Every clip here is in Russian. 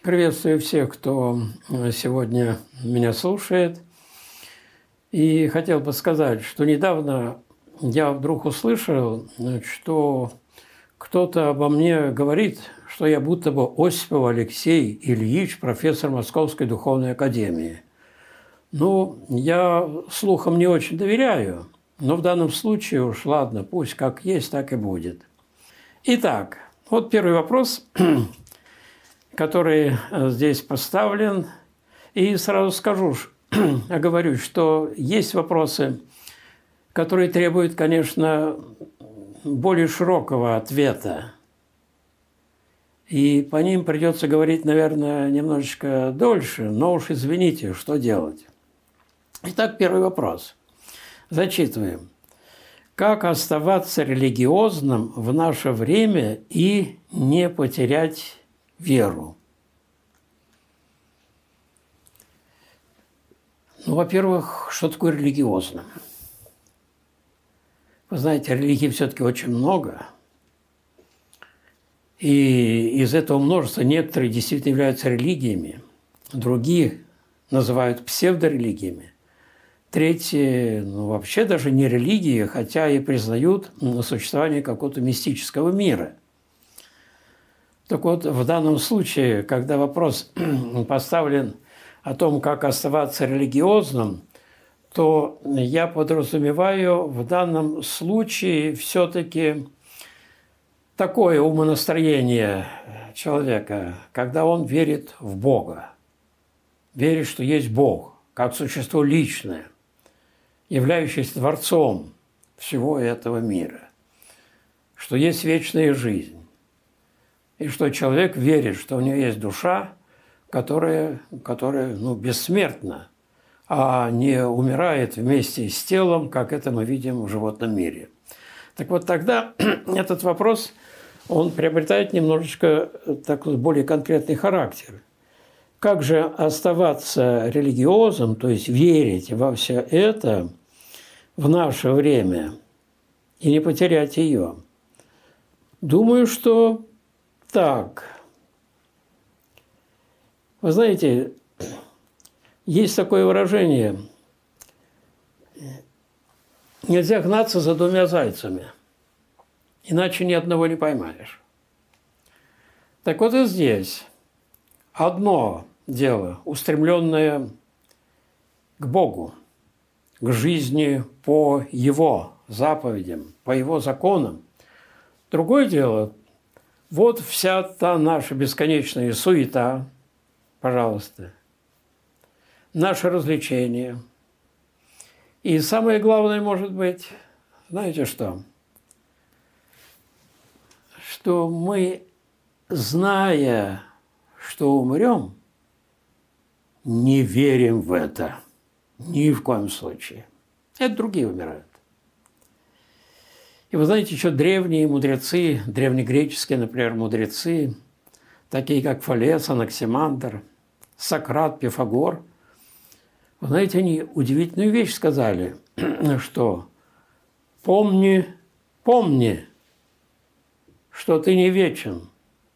Приветствую всех, кто сегодня меня слушает. И хотел бы сказать, что недавно я вдруг услышал, что кто-то обо мне говорит, что я будто бы Осипов Алексей Ильич, профессор Московской духовной академии. Я слухам не очень доверяю, но в данном случае уж ладно, пусть как есть, так и будет. Итак, вот первый вопрос, который здесь поставлен. И сразу скажу, оговорюсь, что есть вопросы, которые требуют, конечно, более широкого ответа. И по ним придется говорить, наверное, немножечко дольше, но уж извините, что делать. Итак, первый вопрос. Зачитываем. Как оставаться религиозным в наше время и не потерять веру? Во-первых, что такое религиозным? Вы знаете, религий все-таки очень много. И из этого множества некоторые действительно являются религиями, другие называют псевдорелигиями. Третьи, вообще даже не религии, хотя и признают существование какого-то мистического мира. Так вот, в данном случае, когда вопрос поставлен о том, как оставаться религиозным, то я подразумеваю в данном случае все-таки такое умонастроение человека, когда он верит в Бога, верит, что есть Бог, как существо личное, являющееся творцом всего этого мира, что есть вечная жизнь, и что человек верит, что у него есть душа, которая бессмертна, а не умирает вместе с телом, как это мы видим в животном мире. Так вот, тогда этот вопрос, он приобретает немножечко такой более конкретный характер. Как же оставаться религиозным, то есть верить во все это в наше время и не потерять ее? Думаю, что так. Вы знаете, есть такое выражение: нельзя гнаться за двумя зайцами, иначе ни одного не поймаешь. Так вот и здесь одно дело, устремленное к Богу, к жизни по Его заповедям, по Его законам. Другое дело, вот вся та наша бесконечная суета, пожалуйста, наше развлечение. И самое главное, может быть, знаете что? Что мы, зная, что умрем, не верим в это. Ни в коем случае. Это другие умирают. И вы знаете, еще древние мудрецы, древнегреческие, например, мудрецы, такие как Фалес, Анаксимандр, Сократ, Пифагор, вы знаете, они удивительную вещь сказали, что помни, что ты не вечен,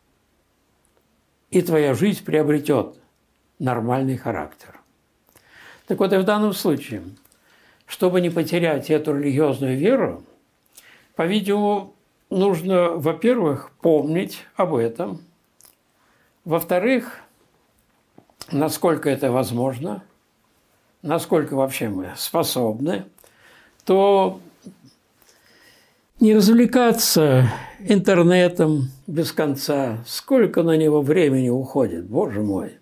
и твоя жизнь приобретет нормальный характер. Так вот, и в данном случае, чтобы не потерять эту религиозную веру, по-видимому, нужно, во-первых, помнить об этом, во-вторых, насколько это возможно, насколько вообще мы способны, то не развлекаться интернетом без конца, сколько на него времени уходит, Боже мой.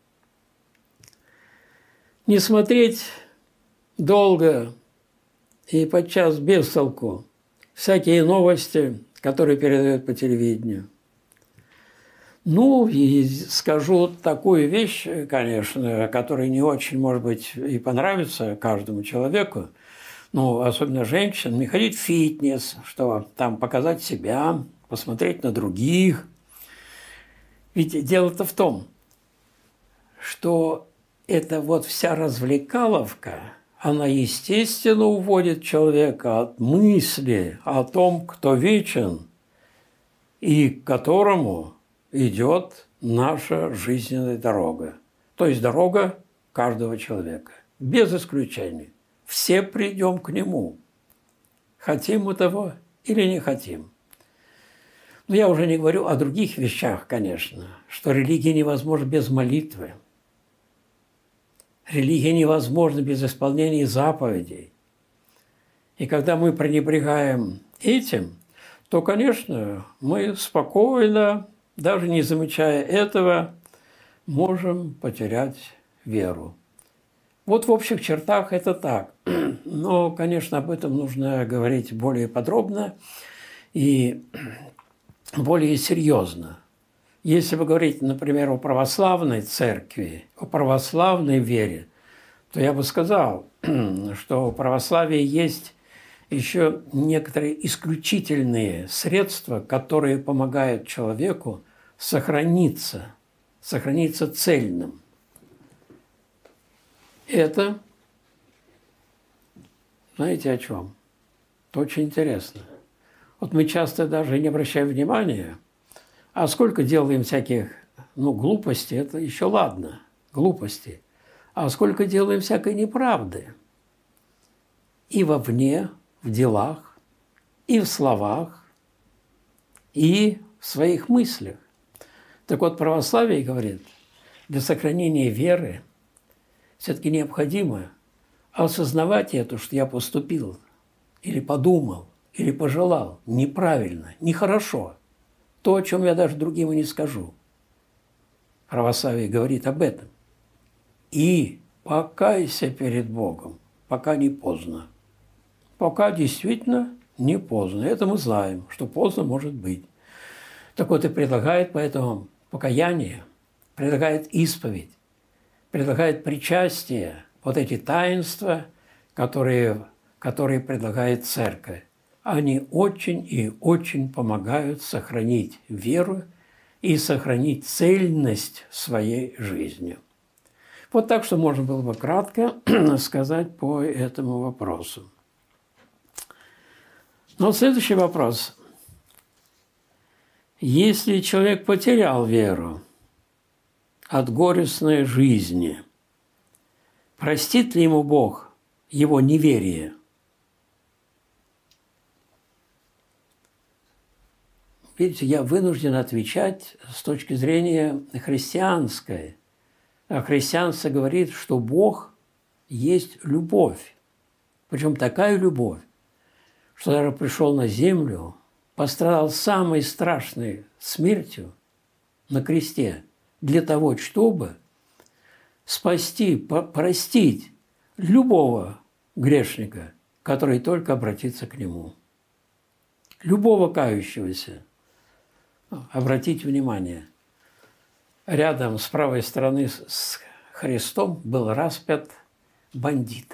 Не смотреть долго и подчас без толку всякие новости, которые передают по телевидению. И скажу такую вещь, конечно, которая не очень, может быть, и понравится каждому человеку, особенно женщинам, не ходить в фитнес, чтобы там показать себя, посмотреть на других. Ведь дело-то в том, что эта вот вся развлекаловка, она, естественно, уводит человека от мысли о том, кто вечен и к которому идет наша жизненная дорога. То есть дорога каждого человека, без исключений. Все придем к Нему. Хотим мы того или не хотим. Но я уже не говорю о других вещах, конечно, что религия невозможна без молитвы. Религия невозможна без исполнения заповедей. И когда мы пренебрегаем этим, то, конечно, мы спокойно, даже не замечая этого, можем потерять веру. Вот в общих чертах это так. Но, конечно, об этом нужно говорить более подробно и более серьезно. Если вы говорите, например, о православной церкви, о православной вере, то я бы сказал, что у православия есть еще некоторые исключительные средства, которые помогают человеку сохраниться цельным. Это, знаете о чем? Это очень интересно. Вот мы часто даже не обращаем внимания, а сколько делаем всяких, глупостей, это еще ладно, глупости, а сколько делаем всякой неправды. И вовне, в делах, и в словах, и в своих мыслях. Так вот, православие говорит, для сохранения веры все-таки необходимо осознавать это, что я поступил, или подумал, или пожелал неправильно, нехорошо. То, о чем я даже другим и не скажу. Православие говорит об этом. И покайся перед Богом, пока не поздно. Пока действительно не поздно. Это мы знаем, что поздно может быть. Так вот и предлагает поэтому покаяние, предлагает исповедь, предлагает причастие, вот эти таинства, которые предлагает Церковь. Они очень и очень помогают сохранить веру и сохранить цельность своей жизни. Вот так, что можно было бы кратко сказать по этому вопросу. Но следующий вопрос. Если человек потерял веру от горестной жизни, простит ли ему Бог его неверие? Видите, я вынужден отвечать с точки зрения христианской. А христианство говорит, что Бог есть любовь. Причем такая любовь, что даже пришел на землю, пострадал самой страшной смертью на кресте для того, чтобы спасти, простить любого грешника, который только обратится к Нему. Любого кающегося. Обратите внимание, рядом с правой стороны с Христом был распят бандит.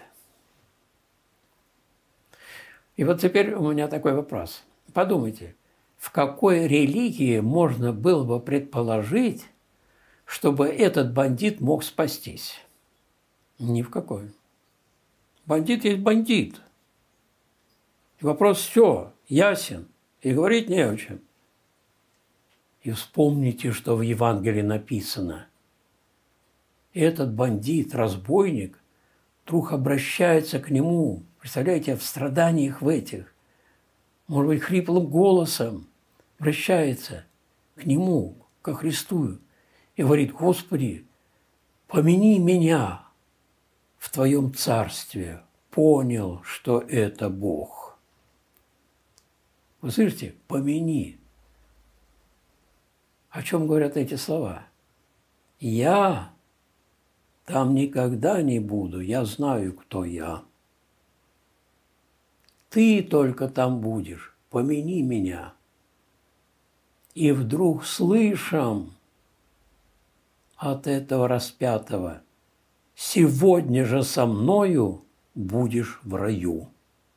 И вот теперь у меня такой вопрос. Подумайте, в какой религии можно было бы предположить, чтобы этот бандит мог спастись? Ни в какой. Бандит есть бандит. И вопрос все, ясен, и говорить не о чем. И вспомните, что в Евангелии написано. Этот бандит, разбойник, вдруг обращается к нему, представляете, в страданиях в этих, может быть, хриплым голосом обращается к нему, ко Христу, и говорит: Господи, помяни меня в Твоем Царстве. Понял, что это Бог. Вы слышите? Помяни. О чем говорят эти слова? Я там никогда не буду, я знаю, кто я. Ты только там будешь, помяни меня. И вдруг слышим от этого распятого: сегодня же со мною будешь в раю.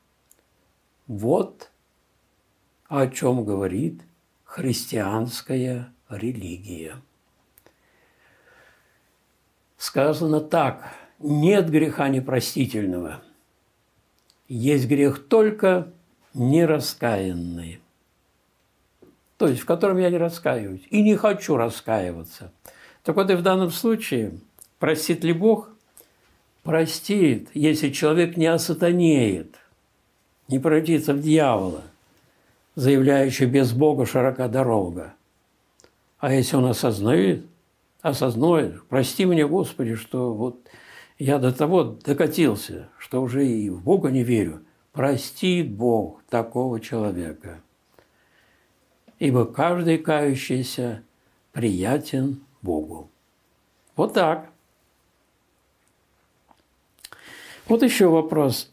Вот о чем говорит христианская религия. Сказано так: нет греха непростительного, есть грех только нераскаянный. то есть в котором я не раскаиваюсь и не хочу раскаиваться. Так вот и в данном случае простит ли Бог? Простит, если человек не осатанеет, не превратится в дьявола, заявляющий без Бога широка дорога. А если он осознает, прости меня, Господи, что вот я до того докатился, что уже и в Бога не верю, простит Бог такого человека. Ибо каждый кающийся приятен Богу. Вот так. Вот еще вопрос.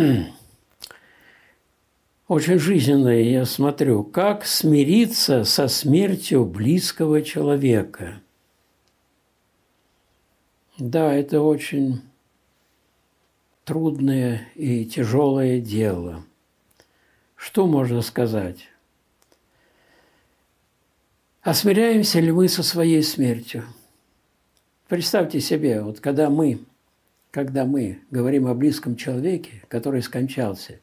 Очень жизненный, я смотрю. Как смириться со смертью близкого человека? Да, это очень трудное и тяжелое дело. Что можно сказать? А смиряемся ли мы со своей смертью? Представьте себе, вот когда мы говорим о близком человеке, который скончался,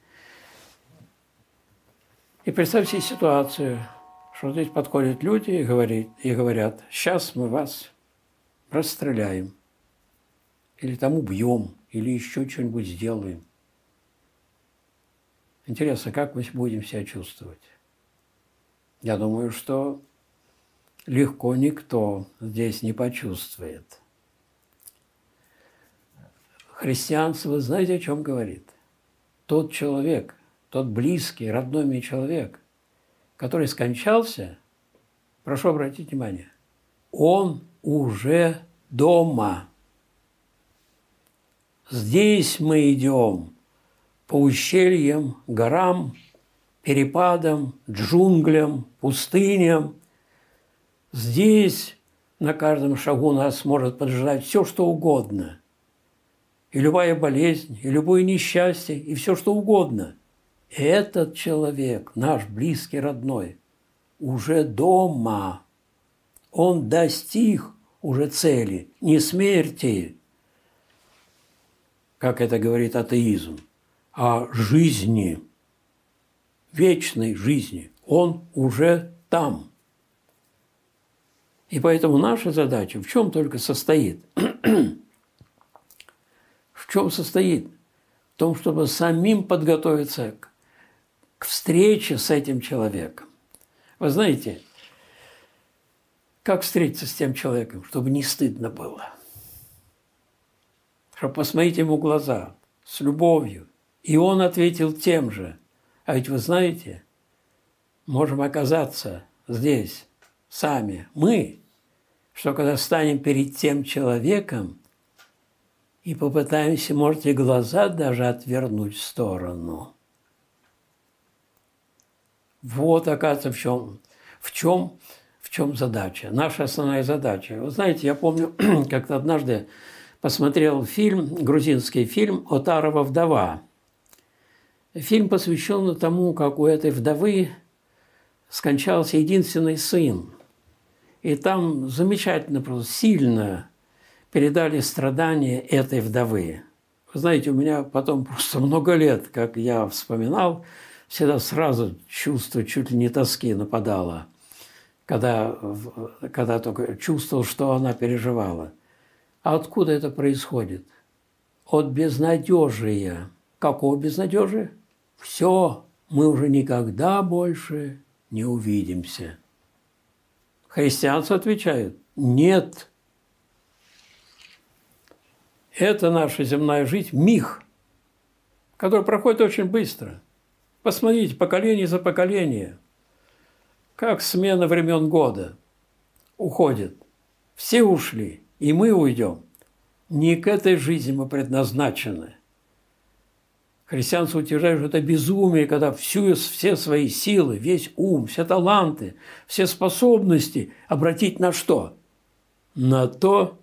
и представьте ситуацию, что здесь подходят люди и говорят, сейчас мы вас расстреляем, или там убьем, или еще что-нибудь сделаем. Интересно, как мы будем себя чувствовать? Я думаю, что легко никто здесь не почувствует. Христианство, вы знаете, о чем говорит? Тот человек, тот близкий, родной мне человек, который скончался, прошу обратить внимание, он уже дома. Здесь мы идем по ущельям, горам, перепадам, джунглям, пустыням. Здесь на каждом шагу нас может поджидать все, что угодно. И любая болезнь, и любое несчастье, и все, что угодно. Этот человек, наш близкий, родной, уже дома. Он достиг уже цели, не смерти, как это говорит атеизм, а жизни, вечной жизни. Он уже там. И поэтому наша задача в чем только состоит? В чем состоит? В том, чтобы самим подготовиться к встрече с этим человеком. Вы знаете, как встретиться с тем человеком, чтобы не стыдно было? Чтобы посмотреть ему в глаза с любовью. И он ответил тем же. А ведь вы знаете, можем оказаться здесь сами, мы, что когда станем перед тем человеком и попытаемся, можете, глаза даже отвернуть в сторону. Вот, оказывается, в чем задача, наша основная задача. Вы знаете, я помню, как-то однажды посмотрел грузинский фильм «Отарова вдова». Фильм посвящен тому, как у этой вдовы скончался единственный сын. И там замечательно, просто сильно передали страдания этой вдовы. Вы знаете, у меня потом просто много лет, как я вспоминал, всегда сразу чувство чуть ли не тоски нападало, когда только чувствовал, что она переживала. А откуда это происходит? От безнадежия. Какого безнадежия? Все, мы уже никогда больше не увидимся. Христианство отвечает: нет. Это наша земная жизнь, миг, который проходит очень быстро. Посмотрите, поколение за поколение, как смена времен года уходит. Все ушли, и мы уйдем. Не к этой жизни мы предназначены. Христианство утверждает, что это безумие, когда все свои силы, весь ум, все таланты, все способности обратить на что? На то,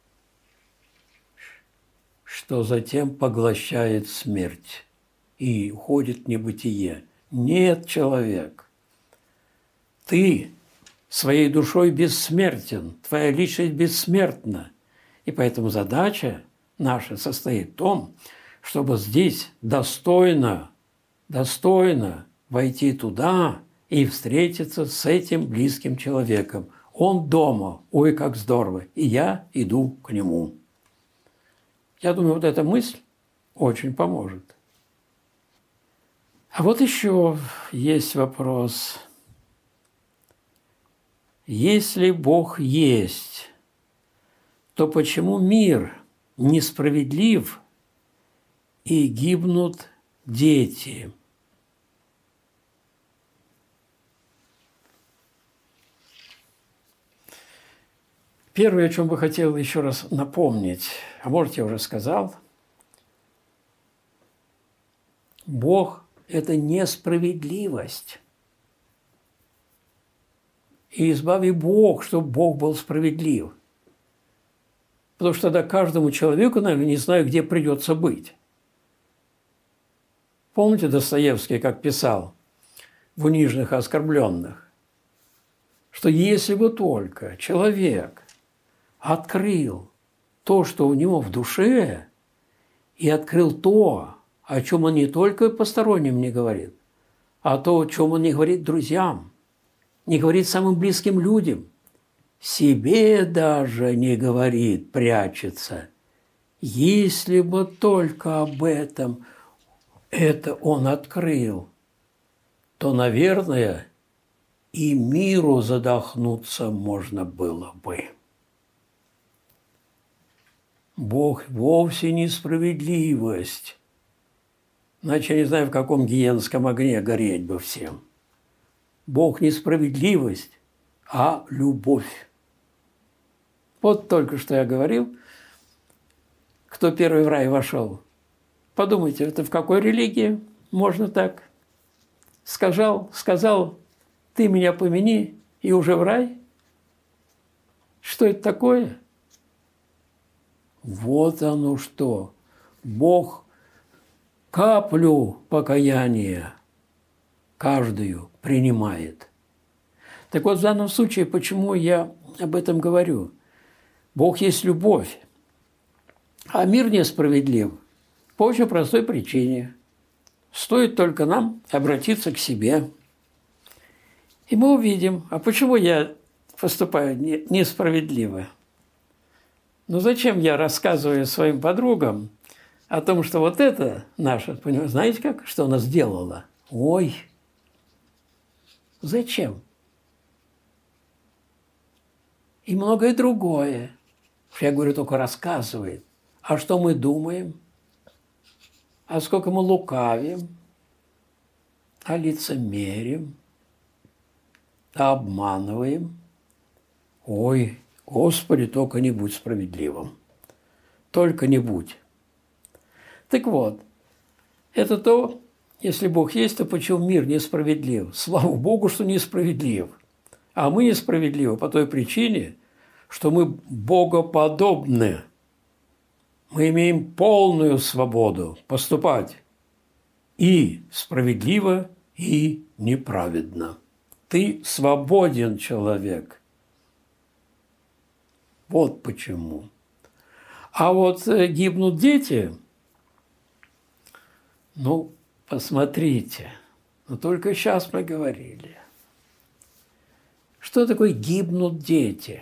что затем поглощает смерть и уходит в небытие. Нет, человек, ты своей душой бессмертен, твоя личность бессмертна. И поэтому задача наша состоит в том, чтобы здесь достойно войти туда и встретиться с этим близким человеком. Он дома, ой, как здорово, и я иду к нему. Я думаю, вот эта мысль очень поможет. А вот еще есть вопрос. Если Бог есть, то почему мир несправедлив и гибнут дети? Первое, о чем бы хотел еще раз напомнить, а может, я уже сказал, Бог – это несправедливость. И избави Бог, чтобы Бог был справедлив. Потому что тогда каждому человеку, наверное, не знаю, где придется быть. Помните Достоевский, как писал в «Униженных и оскорбленных», что если бы только человек открыл то, что у него в душе, и открыл то, о чем он не только посторонним не говорит, а то, о чем он не говорит друзьям, не говорит самым близким людям, себе даже не говорит, прячется. Если бы только об этом это он открыл, то, наверное, и миру задохнуться можно было бы. Бог вовсе не справедливость. Иначе я не знаю, в каком гиенском огне гореть бы всем. Бог не справедливость, а любовь. Вот только что я говорил, кто первый в рай вошел. Подумайте, это в какой религии можно так? Сказал, ты меня помяни, и уже в рай? Что это такое? Вот оно что. Бог каплю покаяния каждую принимает. Так вот, в данном случае, почему я об этом говорю? Бог есть любовь, а мир несправедлив по очень простой причине. Стоит только нам обратиться к себе. И мы увидим, а почему я поступаю несправедливо? Ну зачем я рассказываю своим подругам о том, что вот это наше, знаете как, что она сделала? Ой, зачем? И многое другое. Я говорю, только рассказывает. А что мы думаем? А сколько мы лукавим? А лицемерим? А обманываем? Ой, Господи, только не будь справедливым. Только не будь. Так вот, это то, если Бог есть, то почему мир несправедлив? Слава Богу, что несправедлив. А мы несправедливы по той причине, что мы богоподобны. Мы имеем полную свободу поступать и справедливо, и неправедно. Ты свободен человек. Вот почему. А вот гибнут дети, ну, посмотрите, но только сейчас мы говорили. Что такое гибнут дети?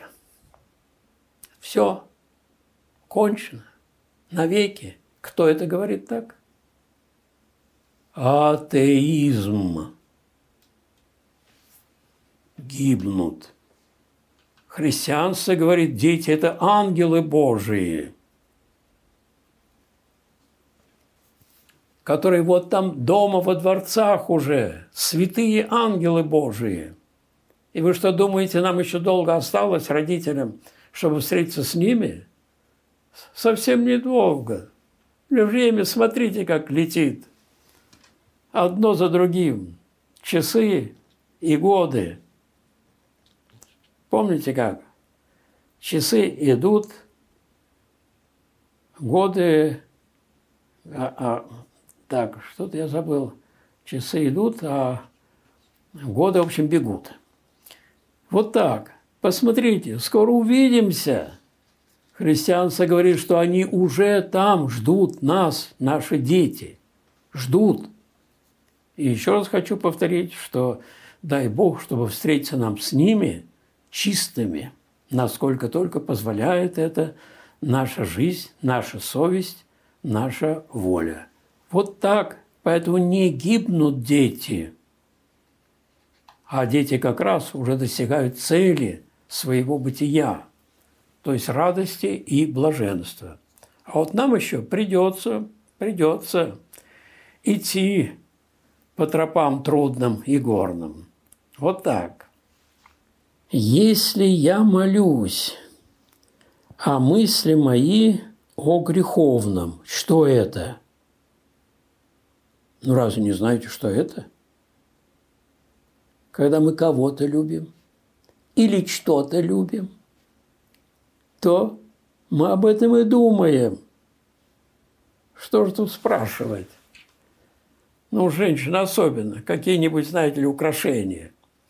Все, кончено, навеки. Кто это говорит так? Атеизм. Гибнут. Христианство говорит, дети – это ангелы Божии, которые вот там дома во дворцах уже, святые ангелы Божии. И вы что думаете, нам еще долго осталось, родителям, чтобы встретиться с ними? Совсем недолго. Время, смотрите, как летит. Одно за другим. Часы и годы. Помните как? Часы идут, годы... Так, что-то я забыл. Часы идут, а годы, в общем, бегут. Вот так. Посмотрите, скоро увидимся. Христианство говорит, что они уже там ждут нас, наши дети. Ждут. И еще раз хочу повторить, что дай Бог, чтобы встретиться нам с ними чистыми, насколько только позволяет это наша жизнь, наша совесть, наша воля. Вот так. Поэтому не гибнут дети, а дети как раз уже достигают цели своего бытия, то есть радости и блаженства. А вот нам еще придется идти по тропам трудным и горным. Вот так. Если я молюсь, а мысли мои о греховном, что это? Ну, разве не знаете, что это? Когда мы кого-то любим или что-то любим, то мы об этом и думаем. Что же тут спрашивать? Ну, женщины особенно, какие-нибудь, знаете ли, украшения.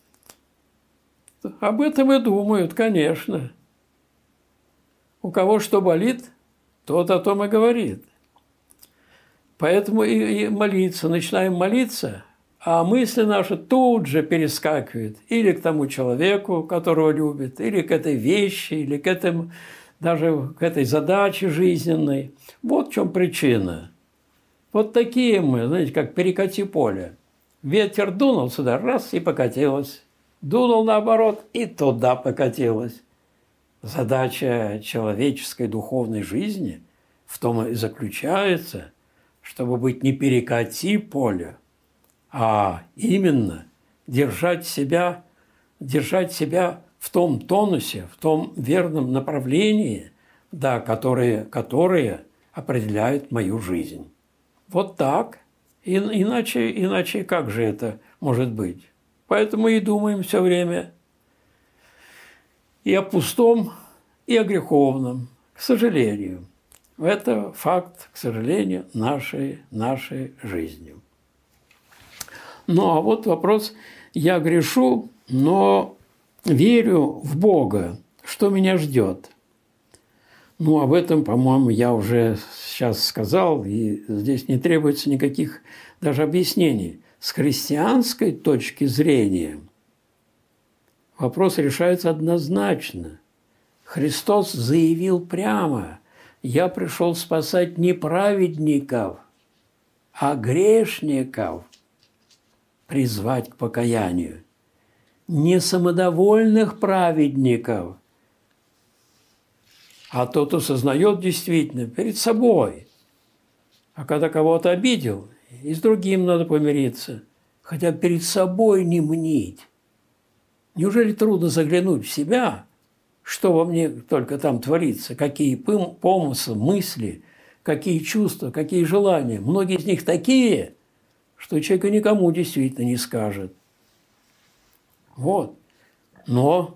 Об этом и думают, конечно. У кого что болит, тот о том и говорит. Поэтому и молиться, начинаем молиться, а мысли наши тут же перескакивают или к тому человеку, которого любит, или к этой вещи, или к этому, даже к этой задаче жизненной. Вот в чем причина. Вот такие мы, знаете, как перекати поле. Ветер дунул сюда, раз, и покатилось. Дунул наоборот, и туда покатилось. Задача человеческой духовной жизни в том и заключается, чтобы быть не перекати поле, а именно держать себя в том тонусе, в том верном направлении, да, которые определяют мою жизнь. Вот так. Иначе как же это может быть? Поэтому и думаем все время и о пустом, и о греховном, к сожалению. Это факт, к сожалению, нашей жизни. Ну, а вот вопрос. Я грешу, но верю в Бога. Что меня ждет? Ну, об этом, по-моему, я уже сейчас сказал, и здесь не требуется никаких даже объяснений. С христианской точки зрения вопрос решается однозначно. Христос заявил прямо: «Я пришел спасать не праведников, а грешников, призвать к покаянию, не самодовольных праведников, а тот, осознает действительно перед собой. А когда кого-то обидел, и с другим надо помириться, хотя перед собой не мнить. Неужели трудно заглянуть в себя, что во мне только там творится, какие помыслы, мысли, какие чувства, какие желания. Многие из них такие, что человек никому действительно не скажет. Вот. Но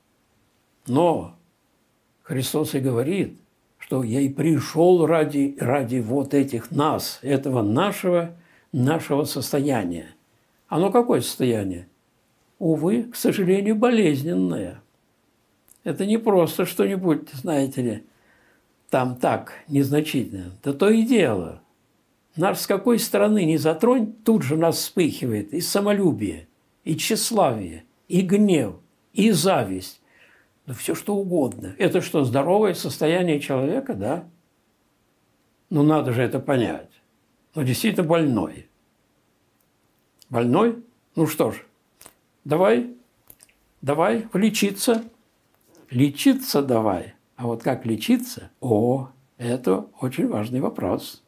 Христос и говорит, что я и пришел ради вот этих нас, этого нашего состояния. Оно какое состояние? Увы, к сожалению, болезненное. Это не просто что-нибудь, знаете ли, там так, незначительно. Да то и дело. Нас с какой стороны не затронь, тут же нас вспыхивает и самолюбие, и тщеславие, и гнев, и зависть. Да все что угодно. Это что, здоровое состояние человека, да? Ну, надо же это понять. Ну, действительно больной. Больной? Ну что ж, давай лечиться. Лечиться давай. А вот как лечиться? Это очень важный вопрос.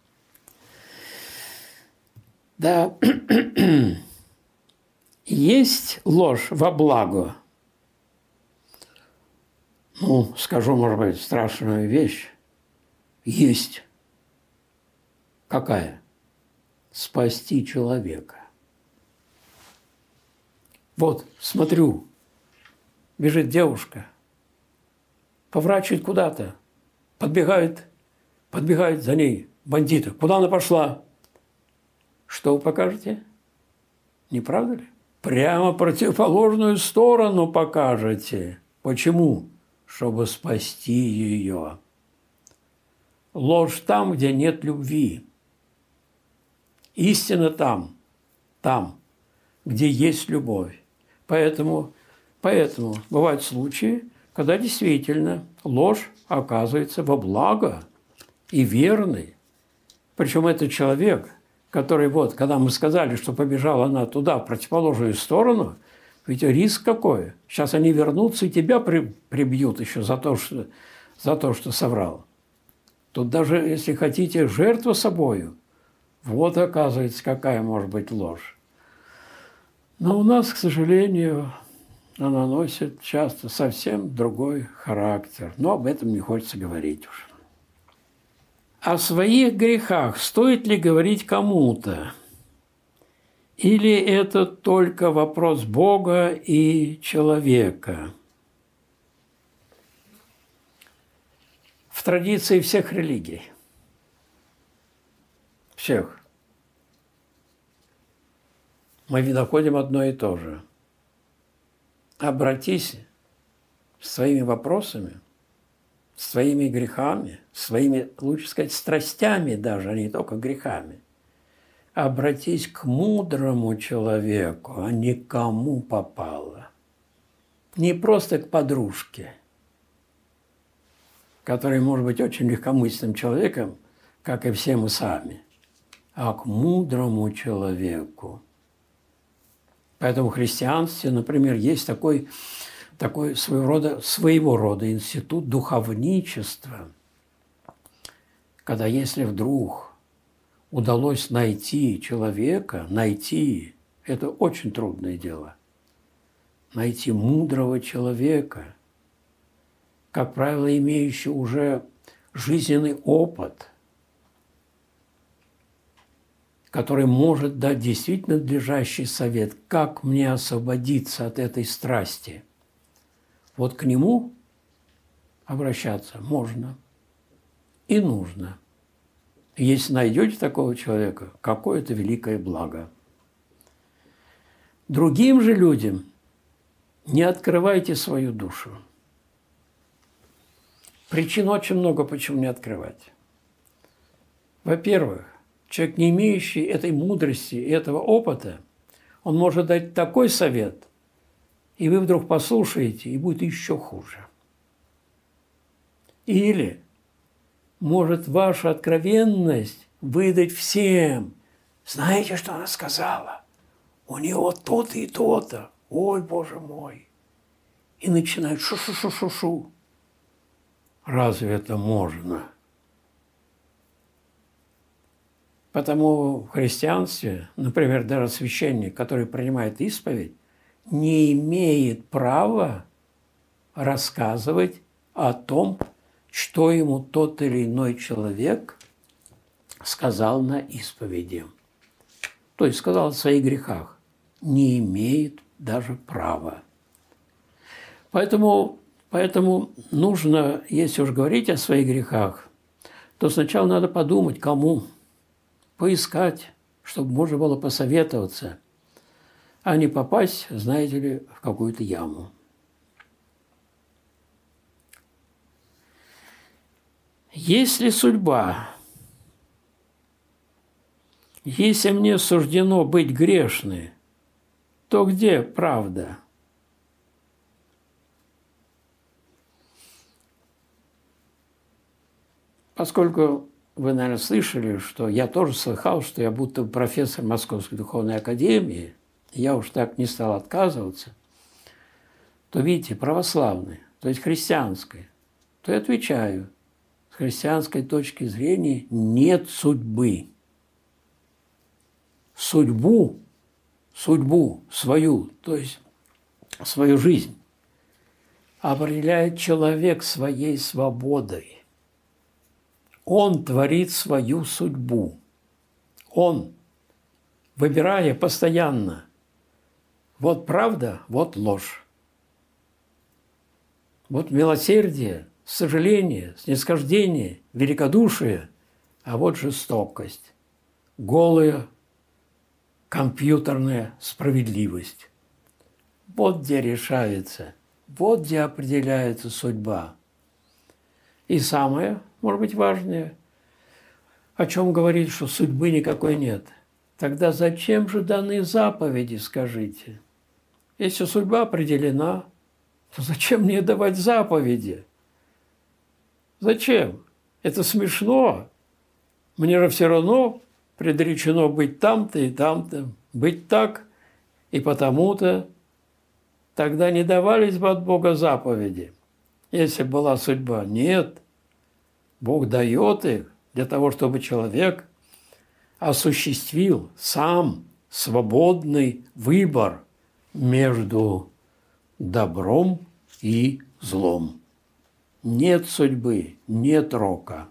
Да, есть ложь во благо. Ну, скажу, может быть, страшную вещь. Есть. Какая? Спасти человека. Вот, смотрю, бежит девушка, поворачивает куда-то, подбегает за ней бандиты. Куда она пошла? Что вы покажете? Не правда ли? Прямо противоположную сторону покажете. Почему? Чтобы спасти ее. Ложь там, где нет любви. Истина там, где есть любовь. Поэтому бывают случаи, когда действительно ложь оказывается во благо и верной. Причем этот человек, который вот, когда мы сказали, что побежала она туда, в противоположную сторону, ведь риск какой. Сейчас они вернутся и тебя прибьют еще за то, что соврал. Тут даже, если хотите, жертва собою. Вот, оказывается, какая может быть ложь. Но у нас, к сожалению, она носит часто совсем другой характер. Но об этом не хочется говорить уж. О своих грехах стоит ли говорить кому-то? Или это только вопрос Бога и человека? В традиции всех религий. Всех. Мы находим одно и то же. Обратись своими вопросами, своими грехами, своими, лучше сказать, страстями даже, а не только грехами. Обратись к мудрому человеку, а не кому попало. Не просто к подружке, который может быть очень легкомысленным человеком, как и все мы сами, а к мудрому человеку. Поэтому в христианстве, например, есть такой своего рода институт духовничества, когда если вдруг удалось найти человека, это очень трудное дело, найти мудрого человека, как правило, имеющего уже жизненный опыт, который может дать действительно надлежащий совет, как мне освободиться от этой страсти. Вот к нему обращаться можно и нужно. И если найдете такого человека, какое это великое благо. Другим же людям не открывайте свою душу. Причин очень много, почему не открывать. Во-первых, человек, не имеющий этой мудрости и этого опыта, он может дать такой совет, и вы вдруг послушаете, и будет еще хуже. Или может ваша откровенность выдать всем. Знаете, что она сказала? У него то-то и то-то. Ой, Боже мой. И начинают шу-шу-шу-шу-шу. Разве это можно? Потому в христианстве, например, даже священник, который принимает исповедь, не имеет права рассказывать о том, что ему тот или иной человек сказал на исповеди. То есть сказал о своих грехах. Не имеет даже права. Поэтому нужно, если уж говорить о своих грехах, то сначала надо подумать, кому, поискать, чтобы можно было посоветоваться, а не попасть, знаете ли, в какую-то яму. Если судьба, если мне суждено быть грешной, то где правда? Поскольку вы, наверное, слышали, что я тоже слыхал, что я будто профессор Московской духовной академии, я уж так не стал отказываться, то, видите, православной, то есть христианской, то я отвечаю, с христианской точки зрения нет судьбы. Судьбу свою, то есть свою жизнь, определяет человек своей свободой. Он творит свою судьбу. Он, выбирая постоянно, вот правда, вот ложь. Вот милосердие, сожаление, снисхождение, великодушие, а вот жестокость, голая компьютерная справедливость. Вот где решается, вот где определяется судьба. И самое, может быть, важное, о чем говорит, что судьбы никакой нет. Тогда зачем же даны заповеди, скажите? Если судьба определена, то зачем мне давать заповеди? Зачем? Это смешно. Мне же все равно предречено быть там-то и там-то, быть так и потому-то. Тогда не давались бы от Бога заповеди, если была судьба. Нет. Бог дает их для того, чтобы человек осуществил сам свободный выбор между добром и злом. Нет судьбы, нет рока.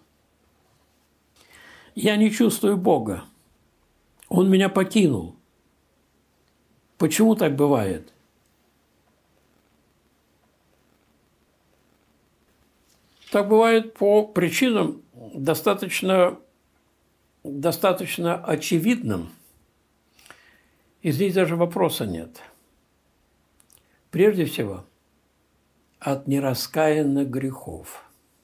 Я не чувствую Бога. Он меня покинул. Почему так бывает? Так бывает по причинам достаточно очевидным. И здесь даже вопроса нет. Прежде всего, от нераскаянных грехов.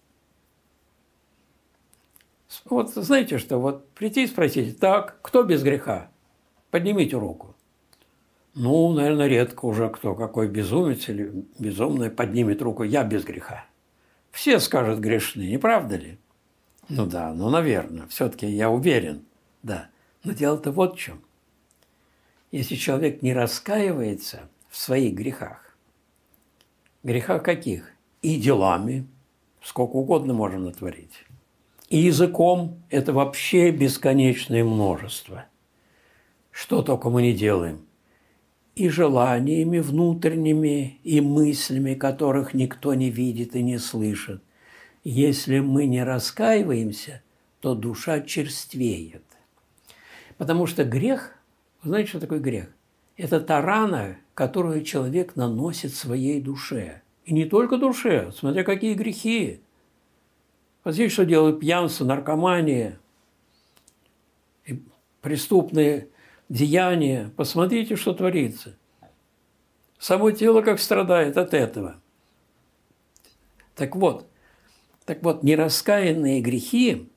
Вот знаете что, вот прийти и спросить, так, кто без греха? Поднимите руку. Ну, наверное, редко уже кто, какой безумец или безумный поднимет руку, я без греха. Все скажут грешны, не правда ли? Ну да, ну, наверное, все-таки я уверен, да. Но дело-то вот в чем. Если человек не раскаивается в своих грехах, грехах каких? И делами, сколько угодно можно натворить. И языком – это вообще бесконечное множество. Что только мы не делаем. И желаниями внутренними, и мыслями, которых никто не видит и не слышит. Если мы не раскаиваемся, то душа черствеет. Потому что грех, вы знаете, что такое грех? Это та рана, которую человек наносит своей душе. И не только душе, смотря какие грехи. Вот здесь что делают пьянство, наркомания, и преступные деяния. Посмотрите, что творится. Само тело как страдает от этого. Так вот, нераскаянные грехи,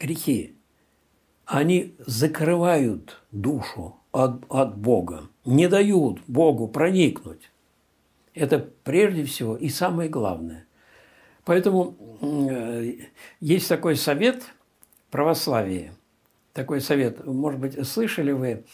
они закрывают душу от Бога, не дают Богу проникнуть. Это прежде всего и самое главное. Поэтому есть такой совет православия. Такой совет, может быть, слышали вы,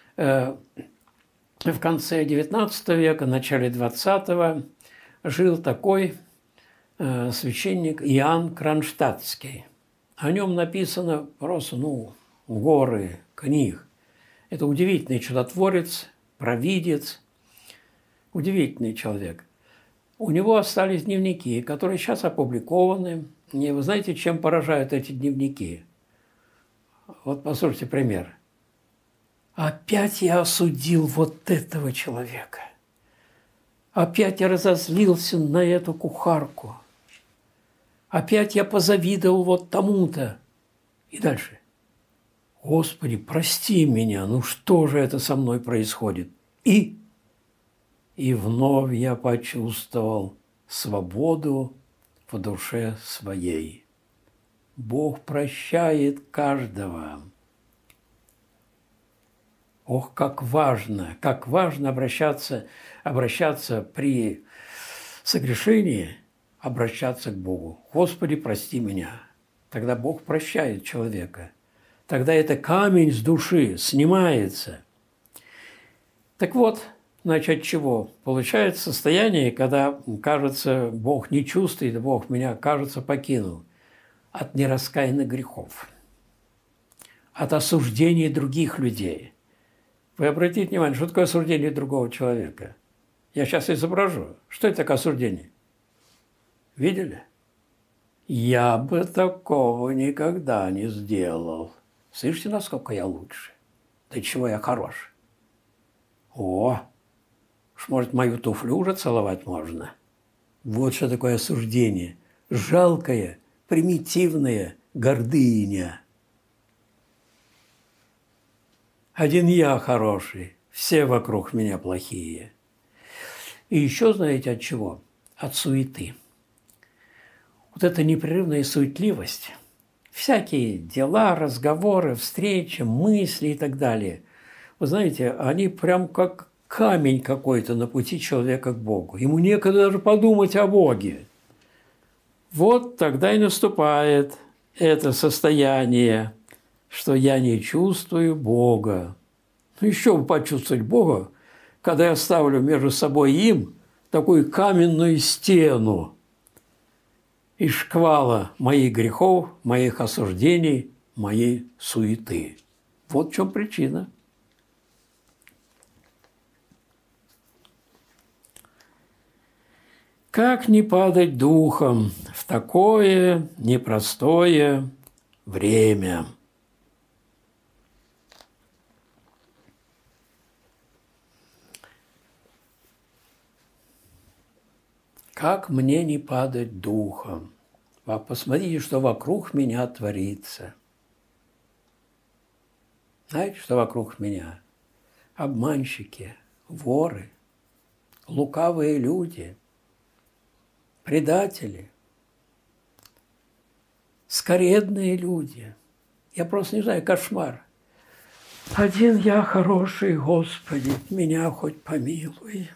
в конце XIX века, начале XX жил такой священник Иоанн Кронштадтский. О нем написано просто, горы книг. Это удивительный чудотворец, провидец, удивительный человек. У него остались дневники, которые сейчас опубликованы. И вы знаете, чем поражают эти дневники? Вот послушайте пример. Опять я осудил вот этого человека. Опять я разозлился на эту кухарку. Опять я позавидовал вот тому-то. И дальше. Господи, прости меня, что же это со мной происходит? И вновь я почувствовал свободу в душе своей. Бог прощает каждого. Ох, как важно обращаться при согрешении, обращаться к Богу. Господи, прости меня. Тогда Бог прощает человека. Тогда это камень с души снимается. Так вот, значит, от чего? Получается состояние, когда, кажется, Бог не чувствует, Бог меня, кажется, покинул. От нераскаянных грехов. От осуждения других людей. Вы обратите внимание, что такое осуждение другого человека? Я сейчас изображу. Что это такое осуждение? Видели? Я бы такого никогда не сделал. Слышите, насколько я лучше? Да чего я хорош? Уж, может, мою туфлю уже целовать можно? Вот что такое осуждение. Жалкое, примитивная гордыня. Один я хороший, все вокруг меня плохие. И еще знаете от чего? От суеты. Вот эта непрерывная суетливость, всякие дела, разговоры, встречи, мысли и так далее. Вы знаете, они прям как камень какой-то на пути человека к Богу. Ему некогда даже подумать о Боге. Вот тогда и наступает это состояние, что я не чувствую Бога. Ну, еще бы почувствовать Бога, когда я ставлю между собой и им такую каменную стену из шквала моих грехов, моих осуждений, моей суеты. Вот в чем причина. Как не падать духом в такое непростое время? Как мне не падать духом? Посмотрите, что вокруг меня творится. Знаете, что вокруг меня? Обманщики, воры, лукавые люди, предатели, скоредные люди. Я просто не знаю, кошмар. Один я хороший, Господи, меня хоть помилуй.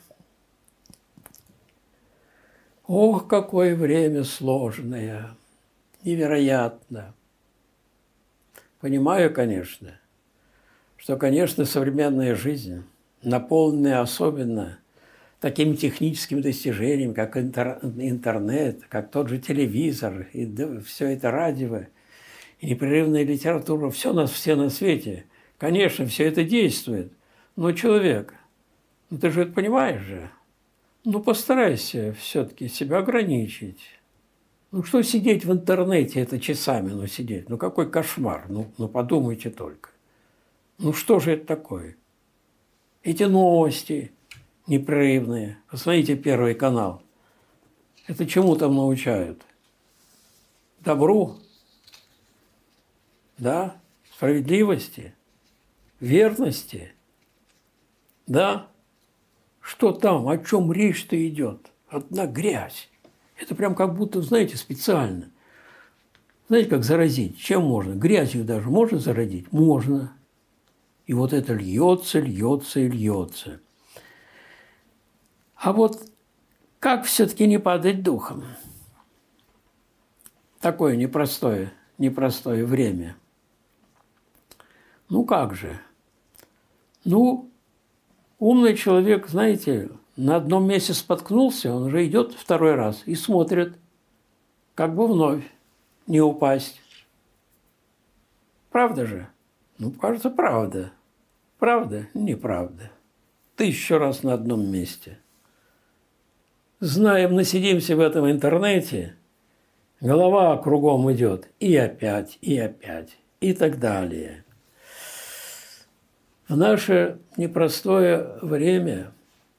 Ох, какое время сложное, невероятно. Понимаю, конечно, что, конечно, современная жизнь, наполненная особенно такими техническими достижениями, как интернет, как тот же телевизор, и все это радио, и непрерывная литература, все на свете. Конечно, все это действует. Но человек, ну ты же это понимаешь же, ну постарайся все-таки себя ограничить. Ну что сидеть в интернете, это часами, ну сидеть, ну какой кошмар, ну подумайте только. Ну что же это такое? Эти новости непрерывные. Посмотрите Первый канал. Это чему там научают? Добру? Да? Справедливости? Верности? Да? Что там? О чем речь-то идет? Одна грязь. Это прям как будто, знаете, специально. Знаете, как заразить? Чем можно? Грязью даже можно заразить? Можно. И вот это льется, льется и льется. А вот как все-таки не падать духом? Такое непростое время. Ну как же? Ну, умный человек, знаете, на одном месте споткнулся, он уже идет второй раз и смотрит, как бы вновь не упасть. Правда же? Ну, кажется, правда. Правда? Неправда. 1000 раз на одном месте. Знаем, насидимся в этом интернете, голова кругом идет, и опять, и так далее. В наше непростое время,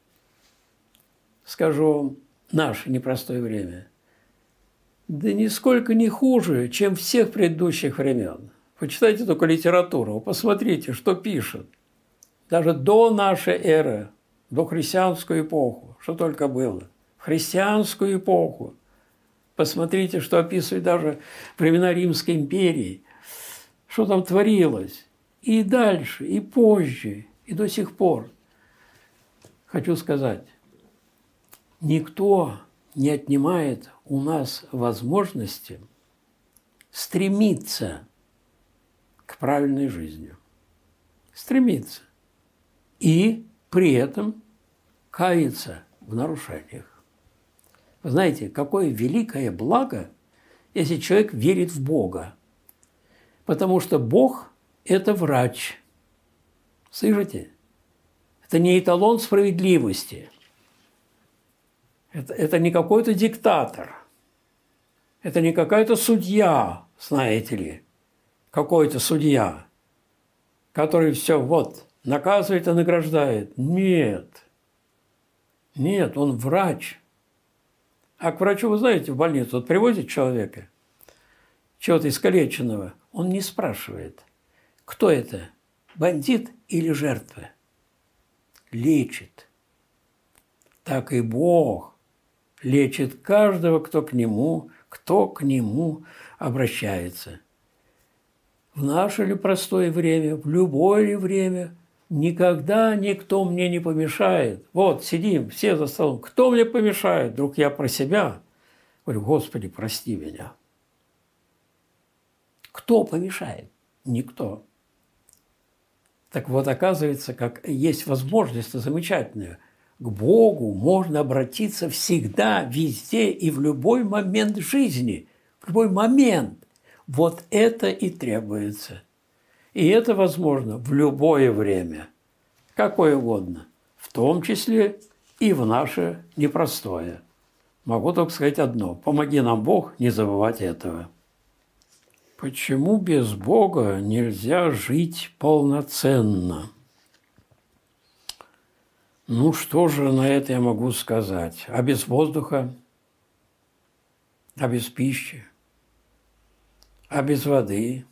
скажу, наше непростое время, да нисколько не хуже, чем всех предыдущих времен. Почитайте только литературу, посмотрите, что пишут. Даже до нашей эры, до христианскую эпоху, что только было. В христианскую эпоху. Посмотрите, что описывает даже времена Римской империи, что там творилось. И дальше, и позже, и до сих пор. Хочу сказать, никто не отнимает у нас возможности стремиться к правильной жизни. Стремиться. И при этом каяться в нарушениях. Вы знаете, какое великое благо, если человек верит в Бога. Потому что Бог – это врач. Слышите? Это не эталон справедливости. Это не какой-то диктатор. Это не какая-то судья, знаете ли. Какой-то судья, который все вот наказывает и награждает. Нет. Нет, он врач. А к врачу, вы знаете, в больницу вот привозят человека, чего-то искалеченного, он не спрашивает, кто это, бандит или жертва. Лечит. Так и Бог лечит каждого, кто к Нему обращается. В наше ли простое время, в любое ли время никогда никто мне не помешает. Вот, сидим все за столом. Кто мне помешает? Вдруг я про себя говорю: Господи, прости меня. Кто помешает? Никто. Так вот, оказывается, как есть возможность замечательная. К Богу можно обратиться всегда, везде и в любой момент жизни. В любой момент. Вот это и требуется. И это возможно в любое время. Какое угодно. В том числе и в наше непростое. Могу только сказать одно. Помоги нам, Бог, не забывать этого. Почему без Бога нельзя жить полноценно? Ну, что же на это я могу сказать? А без воздуха? А без пищи? А без воды?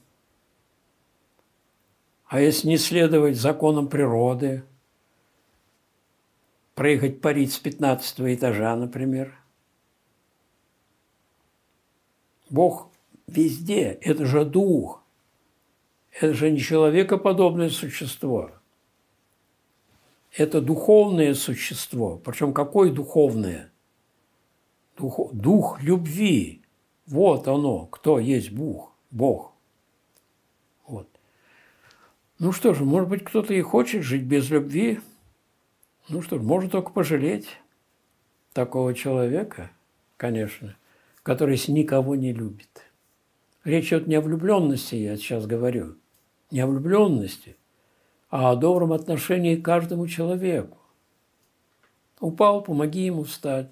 А если не следовать законам природы? Проехать, парить с 15-го этажа, например? Бог везде. Это же дух. Это же не человекоподобное существо. Это духовное существо. Причем какое духовное? Дух любви. Вот оно, кто есть Бог. Бог. Вот. Ну что же, может быть, кто-то и хочет жить без любви. Ну что ж, можно только пожалеть такого человека, конечно, который никого не любит. Речь идет не о влюбленности, я сейчас говорю, не о влюбленности, а о добром отношении к каждому человеку. Упал, помоги ему встать.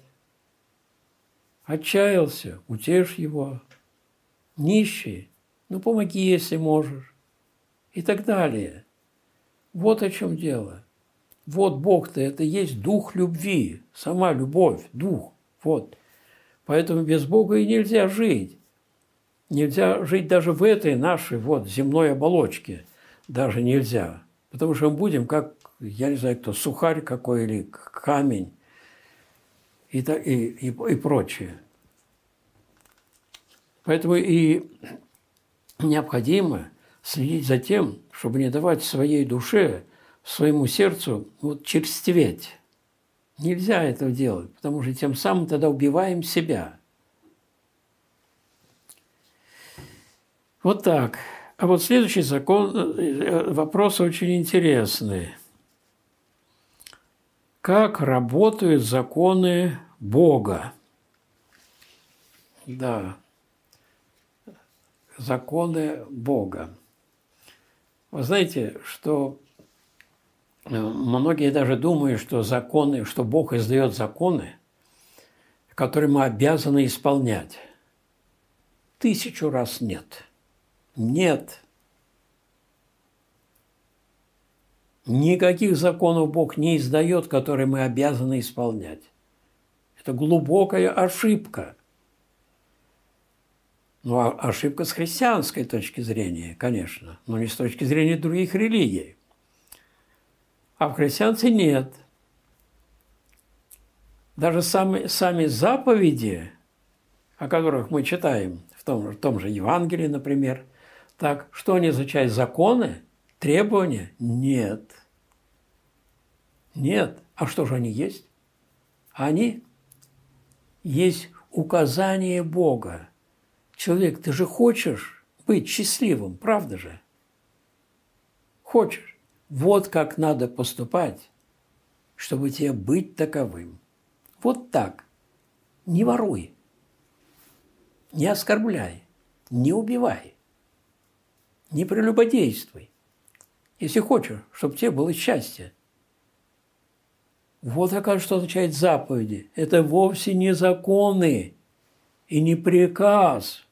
Отчаялся, утешь его. Нищий, ну помоги, если можешь. И так далее. Вот о чем дело. Вот Бог-то, это есть дух любви, сама любовь, дух. Вот. Поэтому без Бога и нельзя жить. Нельзя жить даже в этой нашей вот земной оболочке. Даже нельзя. Потому что мы будем как, я не знаю, кто, сухарь какой или камень и прочее. Поэтому и необходимо следить за тем, чтобы не давать своей душе, своему сердцу вот черстветь. Нельзя этого делать, потому что тем самым тогда убиваем себя. Вот так. А вот следующий вопрос очень интересный. Как работают законы Бога? Да, законы Бога. Вы знаете, что многие даже думают, что законы, что Бог издает законы, которые мы обязаны исполнять. 1000 раз нет. Нет. Никаких законов Бог не издает, которые мы обязаны исполнять. Это глубокая ошибка. Ну, ошибка с христианской точки зрения, конечно, но не с точки зрения других религий. А в христианстве нет. Даже сами заповеди, о которых мы читаем в том же Евангелии, например, так, что они означают? Законы? Требования? Нет. Нет. А что же они есть? Они есть указание Бога. Человек, ты же хочешь быть счастливым, правда же? Хочешь. Вот как надо поступать, чтобы тебе быть таковым. Вот так. Не воруй, не оскорбляй, не убивай, не прелюбодействуй. Если хочешь, чтобы тебе было счастье. Вот, оказывается, что означает заповеди. Это вовсе не законы и не приказ.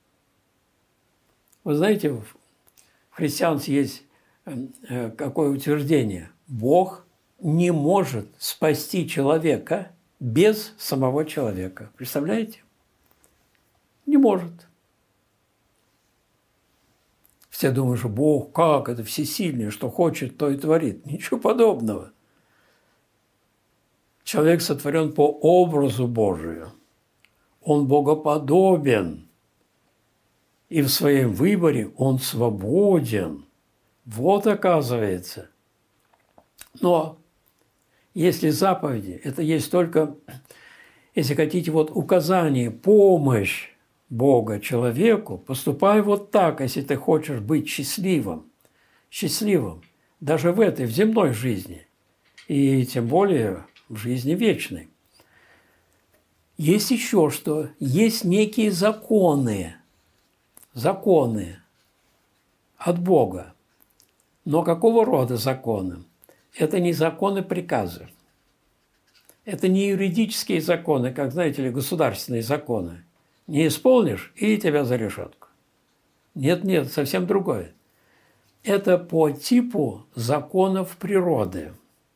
Вы знаете, в христианстве есть какое утверждение? Бог не может спасти человека без самого человека. Представляете? Не может. Все думают, что Бог, как это всесильный, что хочет, то и творит. Ничего подобного. Человек сотворен по образу Божию. Он богоподобен. И в своем выборе он свободен. Вот оказывается. Но если заповеди, это есть только, если хотите, вот указание, помощь Бога человеку, поступай вот так, если ты хочешь быть счастливым, даже в этой, в земной жизни, и тем более в жизни вечной. Есть еще что? Есть некие законы от Бога. Но какого рода законы? Это не законы приказы. Это не юридические законы, как, знаете ли, государственные законы. Не исполнишь – и тебя за решетку. Нет, совсем другое. Это по типу законов природы.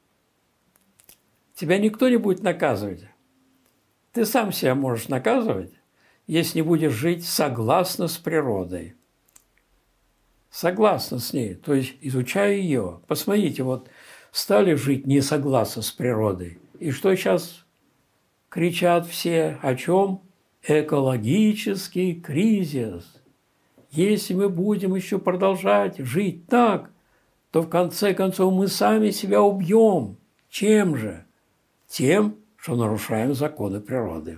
Тебя никто не будет наказывать. Ты сам себя можешь наказывать, если не будешь жить согласно с природой. Согласно с ней, то есть изучая ее. Посмотрите, вот стали жить не согласно с природой. И что сейчас кричат все? О чем? Экологический кризис. Если мы будем еще продолжать жить так, то в конце концов мы сами себя убьем. Чем же? Тем, что нарушаем законы природы.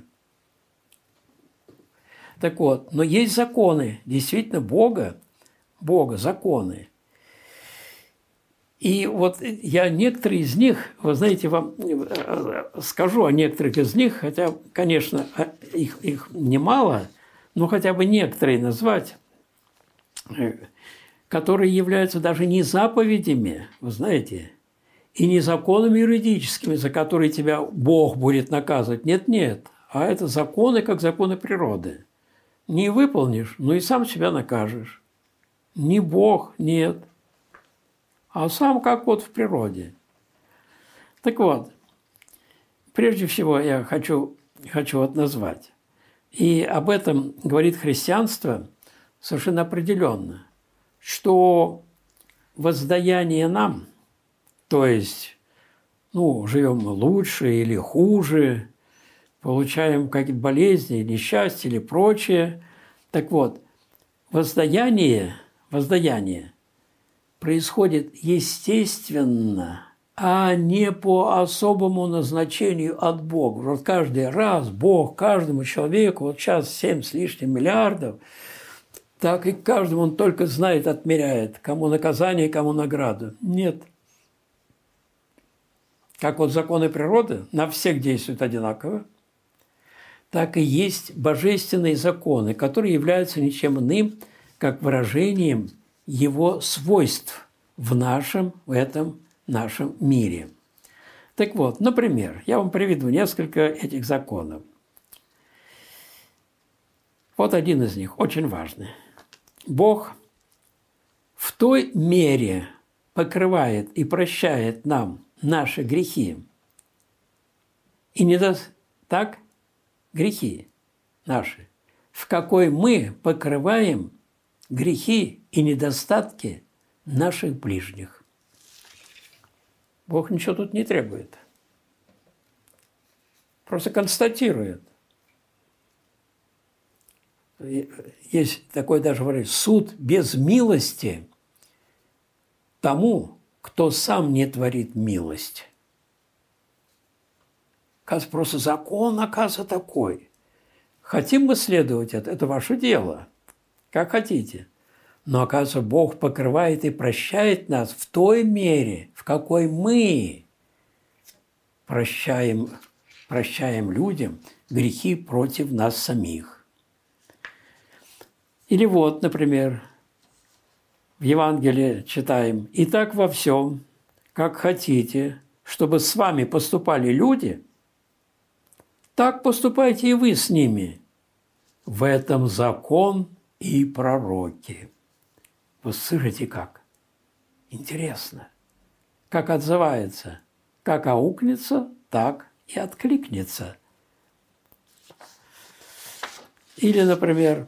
Так вот, но есть законы, действительно Бога законы. И вот я некоторые из них, вы знаете, вам скажу о некоторых из них, хотя, конечно, их немало, но хотя бы некоторые назвать, которые являются даже не заповедями, вы знаете, и не законами юридическими, за которые тебя Бог будет наказывать. Нет, а это законы, как законы природы. Не выполнишь, но и сам себя накажешь. Не Бог, нет. А сам как вот в природе. Так вот, прежде всего я хочу вот назвать. И об этом говорит христианство совершенно определенно, что воздаяние нам, то есть, живем мы лучше или хуже, получаем какие-то болезни, несчастья или прочее. Так вот, воздаяние происходит естественно, а не по особому назначению от Бога. Вот каждый раз Бог каждому человеку, вот сейчас 7 с лишним миллиардов, так и каждому он только знает, отмеряет, кому наказание, кому награду. Нет. Как вот законы природы на всех действуют одинаково, так и есть божественные законы, которые являются ничем иным, как выражением его свойств в этом нашем мире. Так вот, например, я вам приведу несколько этих законов. Вот один из них, очень важный. Бог в той мере покрывает и прощает нам наши грехи. И не даст так грехи наши, в какой мы покрываем грехи и недостатки наших ближних. Бог ничего тут не требует. Просто констатирует. Есть такой даже выражение: суд без милости тому, кто сам не творит милость. Оказывается, просто закон, оказывается, такой. Хотим мы следовать это ваше дело, как хотите. Но, оказывается, Бог покрывает и прощает нас в той мере, в какой мы прощаем людям грехи против нас самих. Или вот, например, в Евангелии читаем: «Итак во всем, как хотите, чтобы с вами поступали люди, так поступайте и вы с ними. В этом закон и пророки». Вы слышите как? Интересно. Как отзывается. Как аукнется, так и откликнется. Или, например,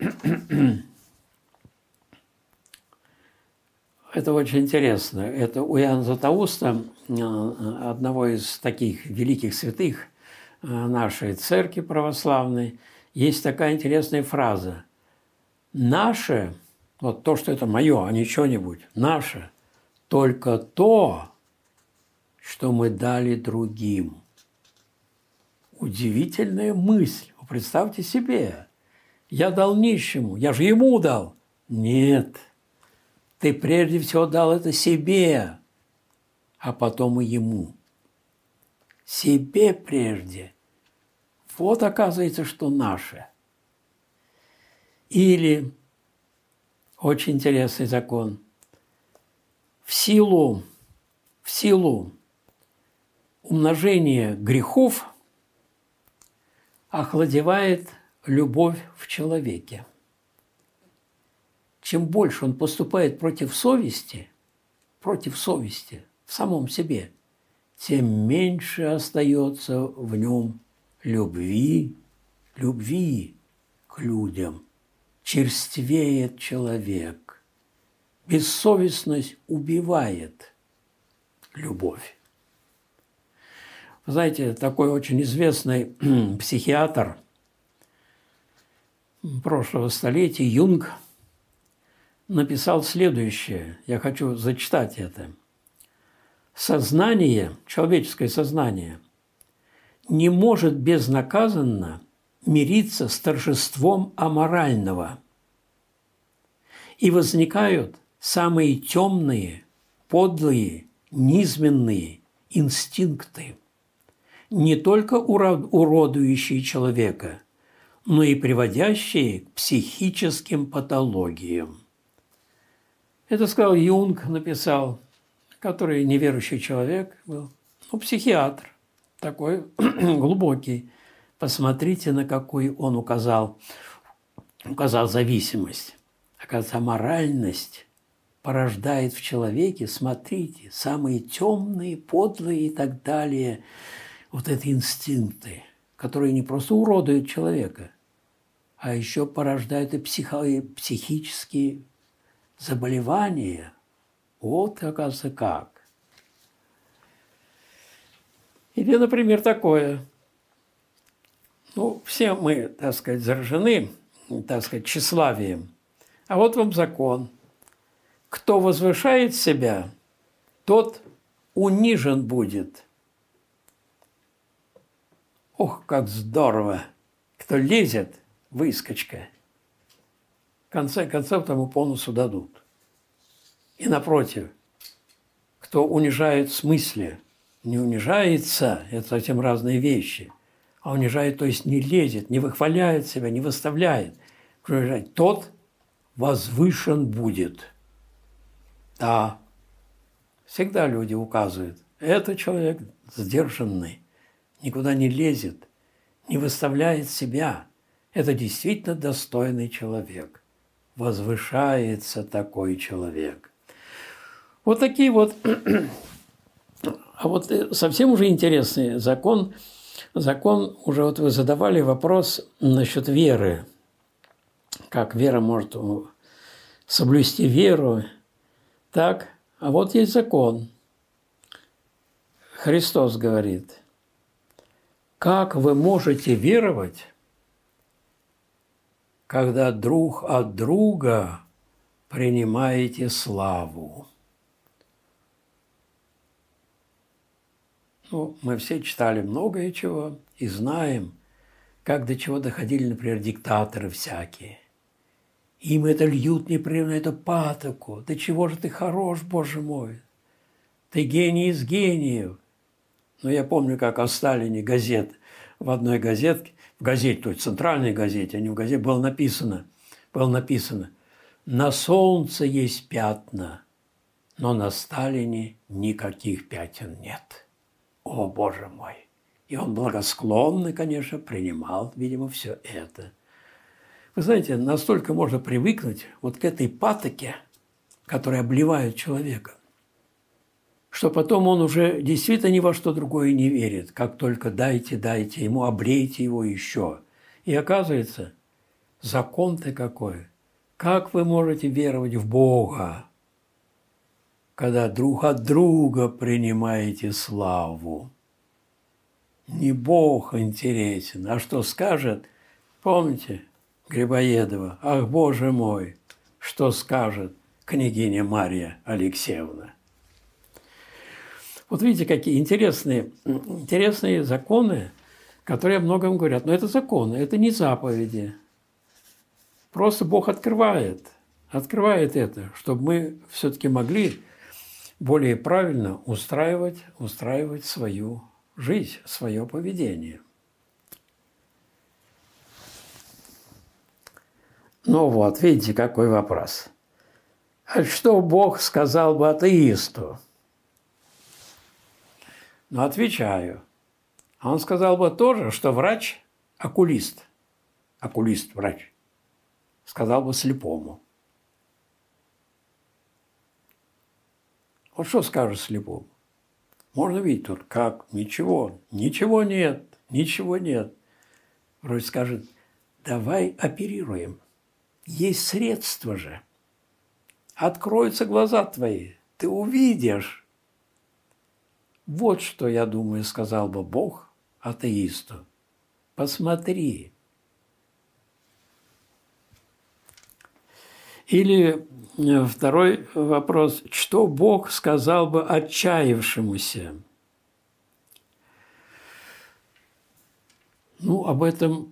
это очень интересно. Это у Иоанна Златоуста, одного из таких великих святых нашей церкви православной, есть такая интересная фраза: «Наше», вот то, что это мое, а не что-нибудь, «наше только то, что мы дали другим. Удивительная мысль. Вы представьте себе. Я дал нищему, я же ему дал. Нет, ты прежде всего дал это себе, а потом и ему. Себе прежде. Вот оказывается, что наше. Или очень интересный закон. В силу умножения грехов охладевает любовь в человеке. Чем больше он поступает против совести в самом себе, тем меньше остается в нем любви к людям. Черствеет человек. Бессовестность убивает любовь. Вы знаете, такой очень известный психиатр прошлого столетия Юнг написал следующее. Я хочу зачитать это. Сознание, человеческое сознание, не может безнаказанно мириться с торжеством аморального. И возникают самые темные, подлые, низменные инстинкты, не только уродующие человека, но и приводящие к психическим патологиям. Это сказал Юнг, написал, который неверующий человек был, психиатр, такой глубокий. Посмотрите, на какую он указал зависимость. Оказывается, моральность порождает в человеке, смотрите, самые темные, подлые и так далее, вот эти инстинкты, которые не просто уродуют человека, а еще порождают и психические заболевания. Вот, оказывается, как. Или, например, такое. Все мы, так сказать, заражены, так сказать, тщеславием. А вот вам закон. Кто возвышает себя, тот унижен будет. Ох, как здорово! Кто лезет, выскочка. В конце концов, тому по носу дадут. И напротив, кто унижает в смысле, не унижается, это совсем разные вещи, а унижает, то есть не лезет, не выхваляет себя, не выставляет. Тот возвышен будет. Да, всегда люди указывают, это человек сдержанный, никуда не лезет, не выставляет себя. Это действительно достойный человек. Возвышается такой человек. Вот такие вот. А вот совсем уже интересный закон. Закон, уже вот вы задавали вопрос насчет веры. Как вера может соблюсти веру. Так, а вот есть закон. Христос говорит, как вы можете веровать, когда друг от друга принимаете славу? Мы все читали многое чего и знаем, как до чего доходили, например, диктаторы всякие. Им это льют непрерывно, это патоку. Да чего же ты хорош, Боже мой? Ты гений из гениев. Я помню, как о Сталине в одной газетке, то есть центральной газете, а не в газете, было написано, на солнце есть пятна, но на Сталине никаких пятен нет. О, Боже мой! И он благосклонно, конечно, принимал, видимо, все это. Вы знаете, настолько можно привыкнуть вот к этой патоке, которая обливает человека, что потом он уже действительно ни во что другое не верит. Как только дайте ему, облейте его еще. И оказывается, закон-то какой. Как вы можете веровать в Бога, когда друг от друга принимаете славу? Не Бог интересен, а что скажет, помните, Грибоедова, ах, Боже мой, что скажет княгиня Марья Алексеевна. Вот видите, какие интересные законы, которые о многом говорят. Но это законы, это не заповеди. Просто Бог открывает это, чтобы мы все-таки могли более правильно устраивать свою жизнь, свое поведение. Ну вот, видите, какой вопрос. А что Бог сказал бы атеисту? Ну, отвечаю. Он сказал бы тоже, что врач, окулист, врач, сказал бы слепому. Вот что скажешь слепому? Можно видеть тут, как, ничего нет. Вроде скажет, давай оперируем. Есть средства же. Откроются глаза твои, ты увидишь. Вот что, я думаю, сказал бы Бог атеисту. Посмотри. Или второй вопрос. Что Бог сказал бы отчаявшемуся? Ну, об этом,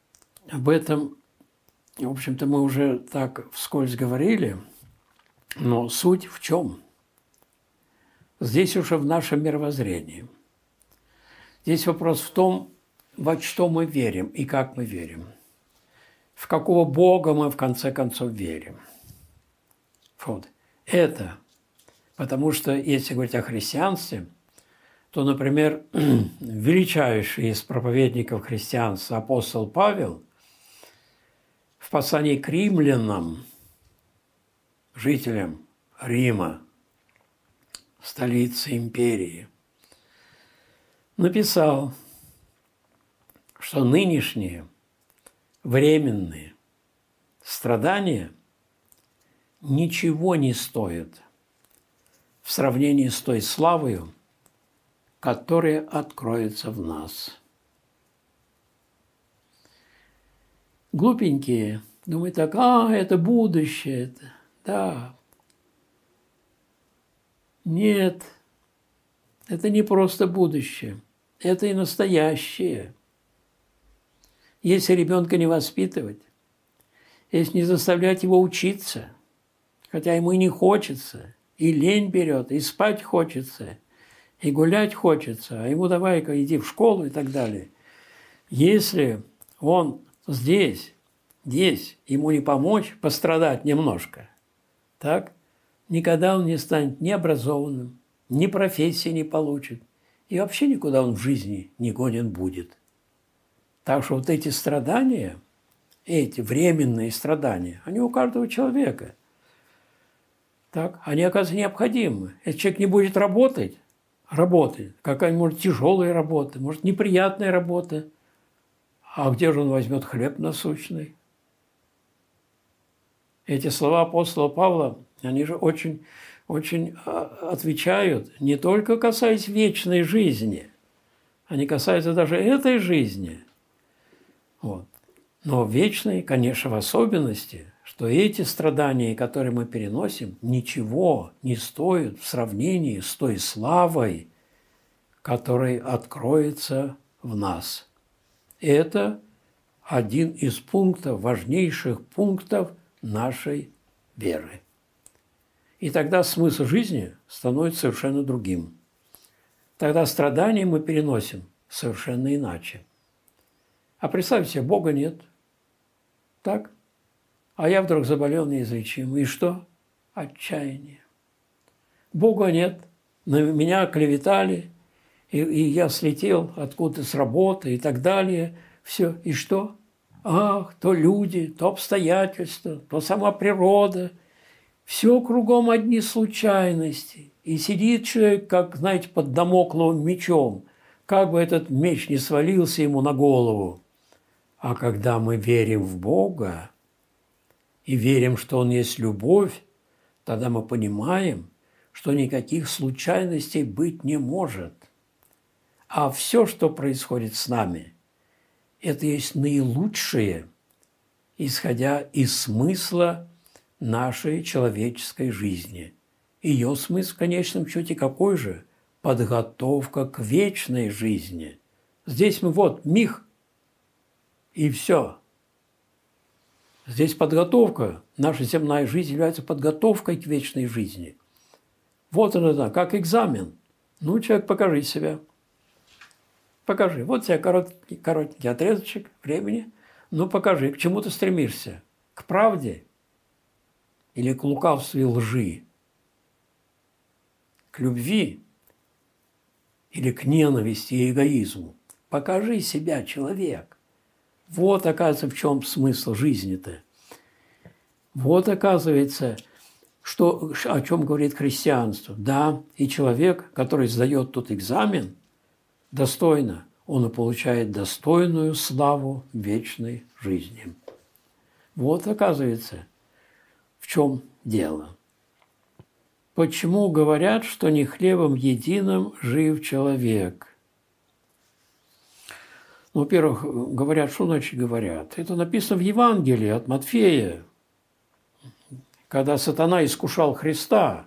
в общем-то, мы уже так вскользь говорили, но суть в чем? Здесь уже в нашем мировоззрении. Здесь вопрос в том, во что мы верим и как мы верим. В какого Бога мы в конце концов верим. Вот. Это потому что, если говорить о христианстве, то, например, величайший из проповедников христианства апостол Павел в послании к римлянам, жителям Рима, столицы империи, написал, что нынешние временные страдания ничего не стоят в сравнении с той славою, которая откроется в нас. Глупенькие думают так, это будущее. Да. Нет, это не просто будущее, это и настоящее. Если ребенка не воспитывать, если не заставлять его учиться, хотя ему и не хочется, и лень берет, и спать хочется, и гулять хочется, а ему давай-ка иди в школу и так далее. Если он здесь ему не помочь, пострадать немножко, так, никогда он не станет ни образованным, ни профессии не получит, и вообще никуда он в жизни не гонен будет. Так что вот эти страдания, эти временные страдания, они у каждого человека. Так, они, оказывается, необходимы. Если человек не будет работать, какая-нибудь, может, тяжелая работа, может, неприятная работа, а где же он возьмет хлеб насущный? Эти слова апостола Павла, они же очень отвечают, не только касаясь вечной жизни, они касаются даже этой жизни. Вот. Но вечной, конечно, в особенности, что эти страдания, которые мы переносим, ничего не стоят в сравнении с той славой, которая откроется в нас. Это один из пунктов, важнейших пунктов нашей веры. И тогда смысл жизни становится совершенно другим. Тогда страдания мы переносим совершенно иначе. А представьте себе, Бога нет. Так? А я вдруг заболел неизлечимо. И что? Отчаяние. Бога нет. На меня клеветали, и я слетел откуда-то с работы и так далее. Все. И что? Ах, то люди, то обстоятельства, то сама природа. Все кругом одни случайности. И сидит человек, как, знаете, под дамокловым мечом. Как бы этот меч не свалился ему на голову. А когда мы верим в Бога и верим, что Он есть любовь, тогда мы понимаем, что никаких случайностей быть не может. А все, что происходит с нами, это есть наилучшее, исходя из смысла нашей человеческой жизни. Ее смысл в конечном счете какой же? подготовка к вечной жизни. Здесь мы вот миг, и все. Здесь подготовка, наша земная жизнь является подготовкой к вечной жизни. Вот она, как экзамен. Ну, человек, покажи себя. Покажи. Вот у тебя коротенький отрезочек времени. Ну, покажи, к чему ты стремишься? К правде или к лукавству и лжи? К любви или к ненависти и эгоизму? Покажи себя, человек. Вот, оказывается, в чем смысл жизни-то. Вот, оказывается, о чем говорит христианство. Да, и человек, который сдает тут экзамен, достойно, он и получает достойную славу вечной жизни. Вот, оказывается, в чем дело. Почему говорят, что не хлебом единым жив человек? Ну, во-первых, говорят, что значит говорят? Это написано в Евангелии от Матфея, когда сатана искушал Христа,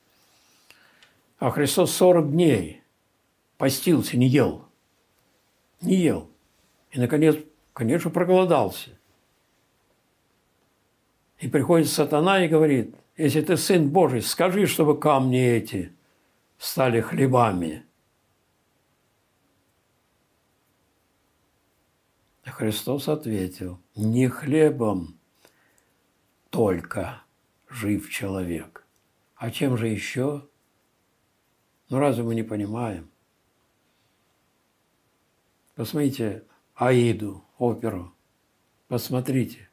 а Христос 40 дней постился, не ел. Не ел. И, наконец, конечно, проголодался. И приходит сатана и говорит: если ты Сын Божий, скажи, чтобы камни эти стали хлебами. А Христос ответил: не хлебом только жив человек. А чем же еще? Ну, разве мы не понимаем? Посмотрите Аиду, оперу. Посмотрите,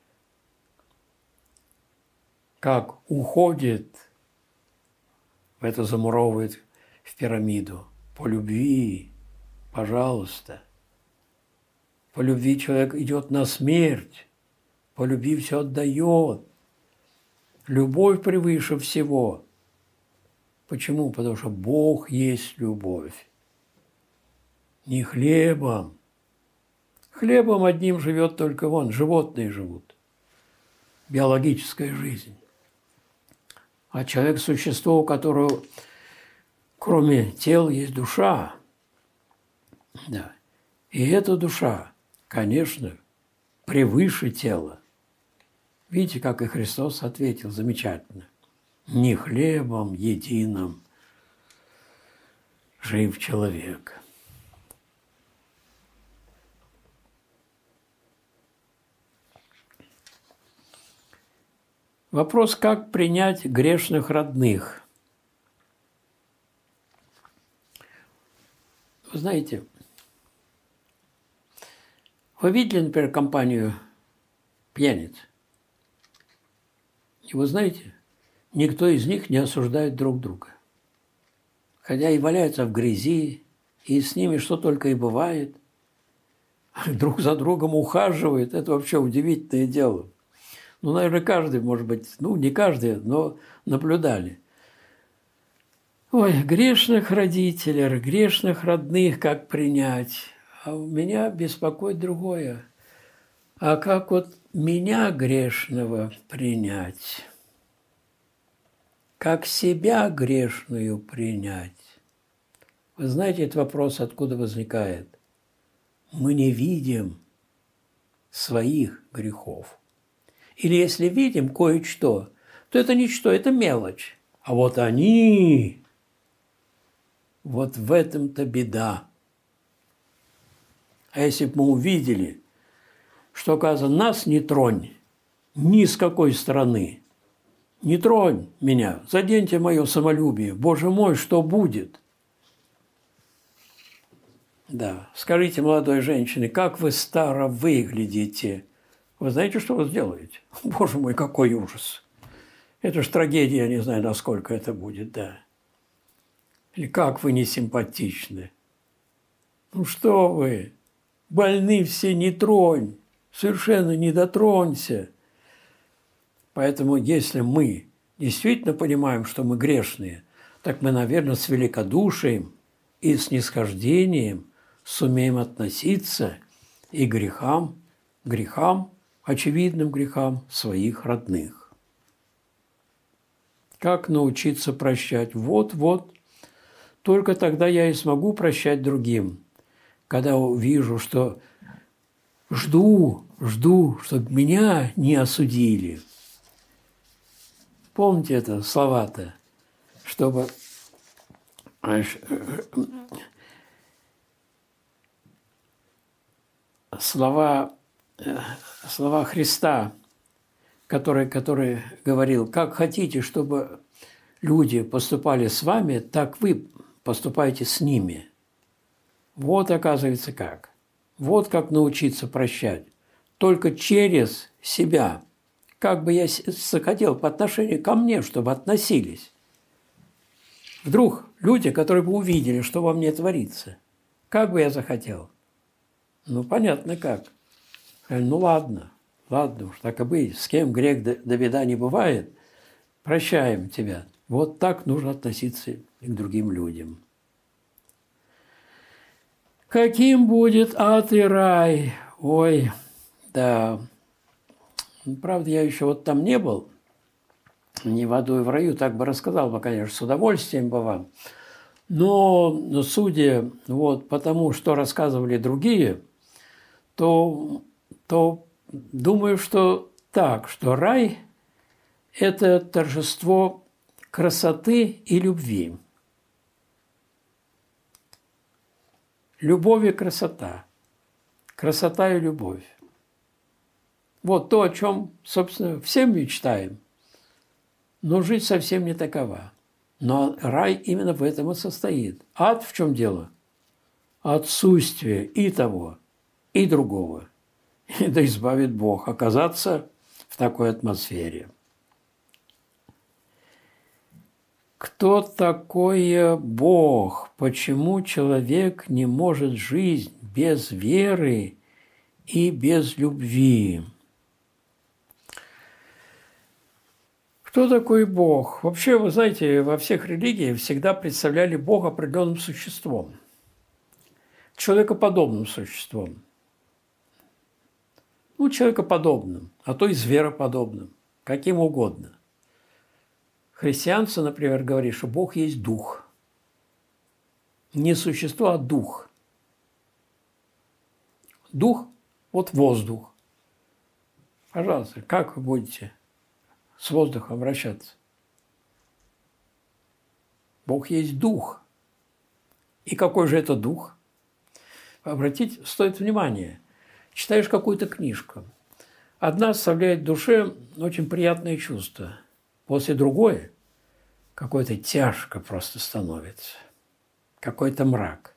как уходит, в это замуровывает в пирамиду. По любви, пожалуйста. По любви человек идет на смерть. По любви все отдает. Любовь превыше всего. Почему? Потому что Бог есть любовь. Не хлебом. Хлебом одним живет только животные живут. Биологическая жизнь. А человек – существо, у которого кроме тела есть душа. Да. И эта душа, конечно, превыше тела. Видите, как и Христос ответил замечательно. Не хлебом единым жив человек. Вопрос, как принять грешных родных. Вы знаете, вы видели, например, компанию пьяниц? И вы знаете, никто из них не осуждает друг друга. Хотя и валяются в грязи, и с ними что только и бывает. Друг за другом ухаживают. Это вообще удивительное дело. Ну, наверное, каждый, может быть, не каждый, но наблюдали. Ой, грешных родителей, грешных родных как принять? А меня беспокоит другое. А как вот меня грешного принять? Как себя грешную принять? Вы знаете, этот вопрос откуда возникает? Мы не видим своих грехов. Или если видим кое-что, то это ничто, это мелочь. А вот они, вот в этом-то беда. А если бы мы увидели, что, оказывается, нас не тронь ни с какой стороны, не тронь меня, заденьте мое самолюбие, Боже мой, что будет? Да, скажите молодой женщине, как вы старо выглядите. Вы знаете, что вы сделаете? Боже мой, какой ужас. Это ж трагедия, я не знаю, насколько это будет, да. Или как вы не симпатичны. Ну что вы, больны все, не тронь, совершенно не дотронься. Поэтому если мы действительно понимаем, что мы грешные, так мы, наверное, с великодушием и снисхождением сумеем относиться и к грехам, очевидным грехам своих родных. Как научиться прощать? Вот только тогда я и смогу прощать другим, когда увижу, что жду, чтобы меня не осудили. Помните это слова-то, чтобы слова Христа, который говорил: как хотите, чтобы люди поступали с вами, так вы поступайте с ними. Вот, оказывается, как. Вот как научиться прощать. Только через себя. Как бы я захотел по отношению ко мне, чтобы относились. Вдруг люди, которые бы увидели, что во мне творится, как бы я захотел? Ну, понятно как. Ну, ладно уж, так и быть. С кем грех до беда не бывает, прощаем тебя. Вот так нужно относиться и к другим людям. Каким будет ад и рай? Ой, да. Правда, я еще вот там не был, ни в аду и в раю, так бы рассказал бы, конечно, с удовольствием бы вам. Но судя вот по тому, что рассказывали другие, то думаю, что так, что рай – это торжество красоты и любви. Любовь и красота. Красота и любовь. Вот то, о чем, собственно, все мечтаем. Но жизнь совсем не такова. Но рай именно в этом и состоит. Ад в чем дело? Отсутствие и того, и другого. И да избавит Бог оказаться в такой атмосфере. Кто такой Бог? Почему человек не может жить без веры и без любви? Кто такой Бог? Вообще, вы знаете, во всех религиях всегда представляли Бога определенным существом, человекоподобным существом. Ну, человекоподобным, а то и звероподобным, каким угодно. Христианство, например, говорит, что Бог есть дух. Не существо, а дух. Дух – вот воздух. Пожалуйста, как вы будете с воздухом обращаться? Бог есть дух. И какой же это дух? Обратить стоит внимание. Читаешь какую-то книжку. Одна оставляет в душе очень приятное чувство. После другой какой-то тяжко просто становится. Какой-то мрак.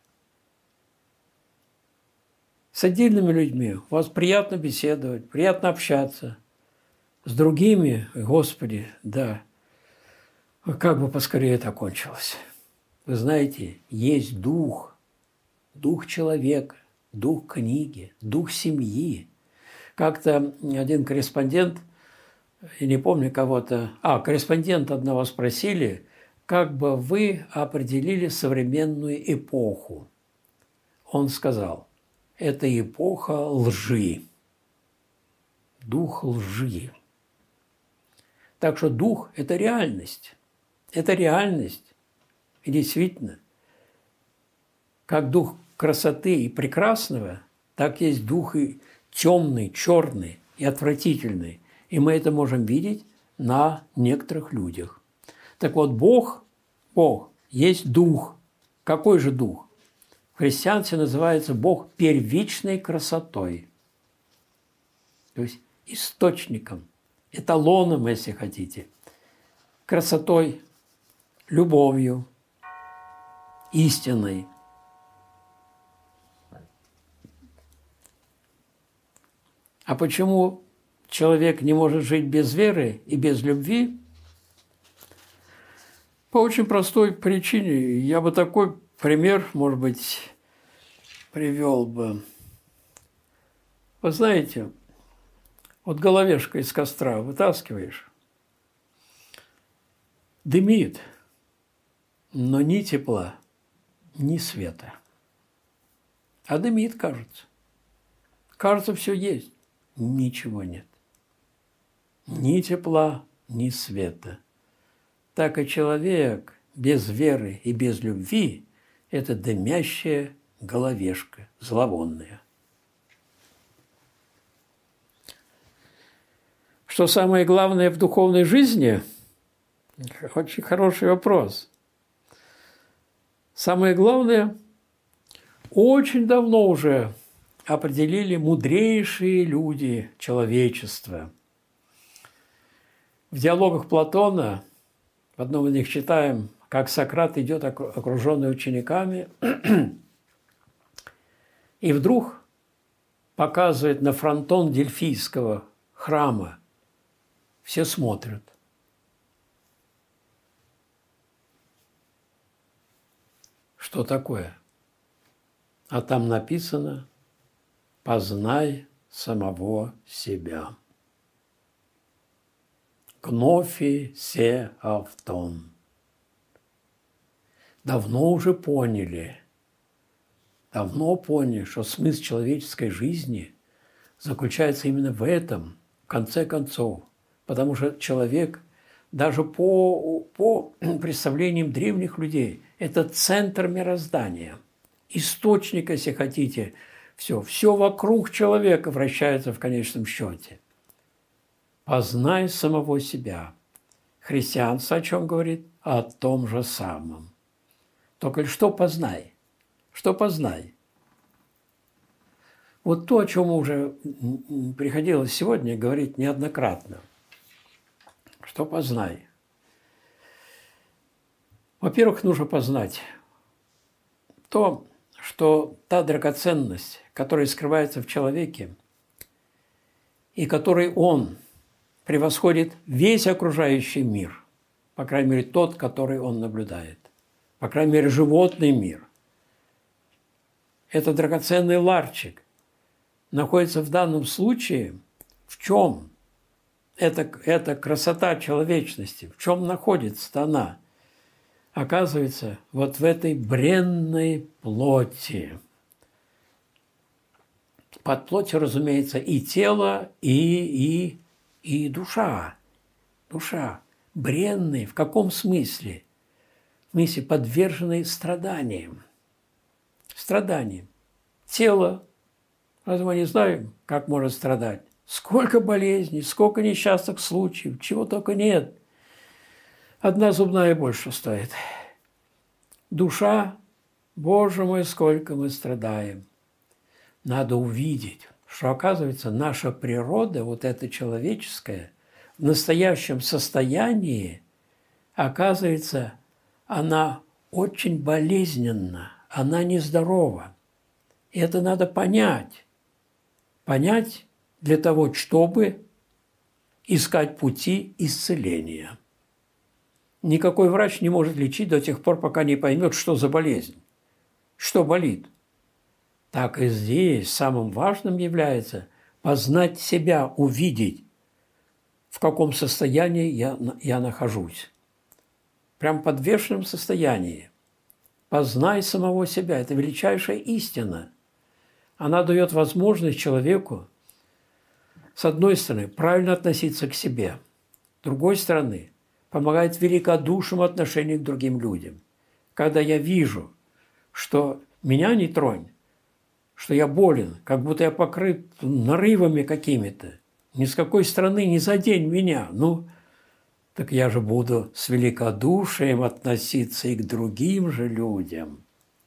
С отдельными людьми у вас приятно беседовать, приятно общаться. С другими, Господи, да, как бы поскорее это кончилось. Вы знаете, есть дух, дух человека, дух книги, дух семьи. Как-то один корреспондент, я не помню кого-то, корреспондента одного спросили, как бы вы определили современную эпоху. Он сказал, это эпоха лжи, дух лжи. Так что дух – это реальность. Это реальность. И действительно, как дух красоты и прекрасного, так есть дух и темный, черный и отвратительный. И мы это можем видеть на некоторых людях. Так вот, Бог есть дух. Какой же дух? В христианстве называется Бог первичной красотой. То есть источником, эталоном, если хотите, красотой, любовью, истиной. А почему человек не может жить без веры и без любви? По очень простой причине. Я бы такой пример, может быть, привел бы. Вы знаете, вот головешка из костра вытаскиваешь, дымит, но ни тепла, ни света. А дымит, кажется. Кажется, все есть. Ничего нет. Ни тепла, ни света. Так и человек без веры и без любви – это дымящая головешка, зловонная. Что самое главное в духовной жизни? Очень хороший вопрос. Самое главное, очень давно уже определили мудрейшие люди человечества. В диалогах Платона, в одном из них читаем, как Сократ идет окруженный учениками, и вдруг показывает на фронтон Дельфийского храма. Все смотрят. Что такое? А там написано «Познай самого себя». Гнофи се автон. Давно уже поняли, что смысл человеческой жизни заключается именно в этом, в конце концов. Потому что человек, даже по представлениям древних людей, это центр мироздания, источник, если хотите, все вокруг человека вращается в конечном счете. Познай самого себя. Христианство о чем говорит? О том же самом. Только что познай? Что познай? Вот то, о чем уже приходилось сегодня говорить неоднократно. Что познай? Во-первых, нужно познать то, что та драгоценность, которая скрывается в человеке, и которой он превосходит весь окружающий мир, по крайней мере, тот, который он наблюдает, по крайней мере, животный мир. Это драгоценный ларчик находится в данном случае в чем? Это красота человечности. В чем находится она? Оказывается, вот в этой бренной плоти. Под плотью, разумеется, и тело, и душа. Душа. Бренной. В каком смысле? В смысле, подверженной страданиям. Страданиям. Тело. Разве мы не знаем, как может страдать? Сколько болезней, сколько несчастных случаев, чего только нет. Одна зубная больше стоит. Душа, Боже мой, сколько мы страдаем. Надо увидеть, что, оказывается, наша природа, вот эта человеческая, в настоящем состоянии, оказывается, она очень болезненна, она нездорова. И это надо понять. Понять для того, чтобы искать пути исцеления. Никакой врач не может лечить до тех пор, пока не поймет, что за болезнь, что болит. Так и здесь самым важным является познать себя, увидеть, в каком состоянии я нахожусь. Прям в подвешенном состоянии. Познай самого себя. Это величайшая истина. Она дает возможность человеку, с одной стороны, правильно относиться к себе, с другой стороны, помогает в великодушном отношении к другим людям. Когда я вижу, что меня не тронь, что я болен, как будто я покрыт нарывами какими-то, ни с какой стороны не задень меня, так я же буду с великодушием относиться и к другим же людям.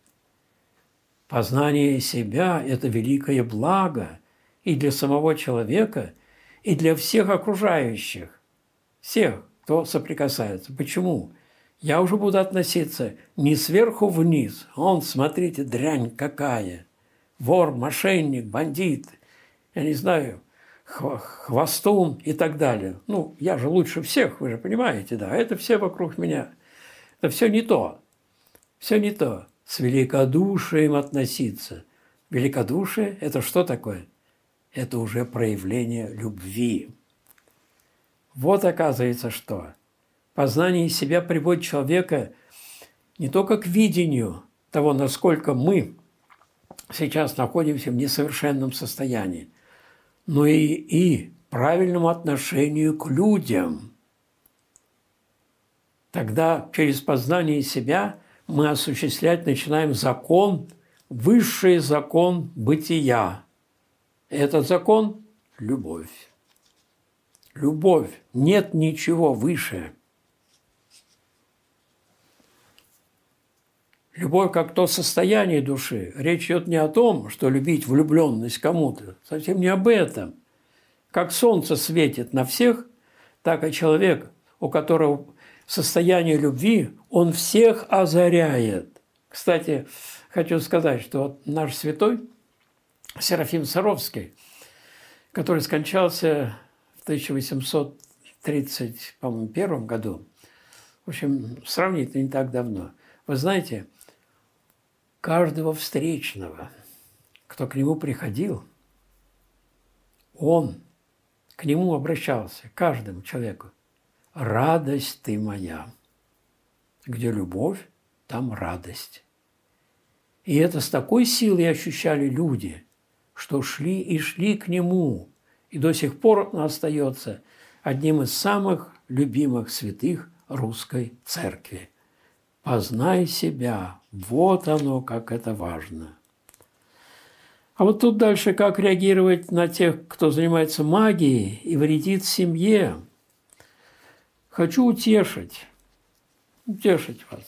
Познание себя – это великое благо и для самого человека, и для всех окружающих, всех, кто соприкасается. Почему? Я уже буду относиться не сверху вниз. Он, смотрите, дрянь какая. Вор, мошенник, бандит, я не знаю, хвостун и так далее. Я же лучше всех, вы же понимаете, да. Это все вокруг меня. Это все не то. Все не то. С великодушием относиться. Великодушие – это что такое? Это уже проявление любви. Вот оказывается что. Познание себя приводит человека не только к видению того, насколько мы сейчас находимся в несовершенном состоянии, но и правильному отношению к людям. Тогда через познание себя мы осуществлять начинаем закон, высший закон бытия. Этот закон – любовь. Любовь. Нет ничего выше. Любовь как то состояние души. Речь идет не о том, что любить влюбленность кому-то. Совсем не об этом. Как солнце светит на всех, так и человек, у которого состояние любви, он всех озаряет. Кстати, хочу сказать, что вот наш святой Серафим Саровский, который скончался в 1831 году, в общем, сравнительно не так давно, вы знаете, каждого встречного, кто к нему приходил, он к нему обращался, каждому человеку. «Радость ты моя». Где любовь, там радость. И это с такой силой ощущали люди, что шли и шли к нему. И до сих пор он остается одним из самых любимых святых русской церкви. Познай себя. Вот оно, как это важно. А вот тут дальше, как реагировать на тех, кто занимается магией и вредит семье. Хочу утешить вас,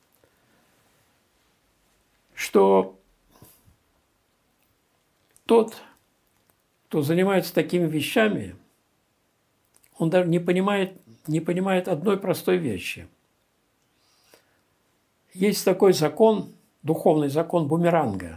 что тот, кто занимается такими вещами, он даже не понимает одной простой вещи. Есть такой закон, духовный закон бумеранга,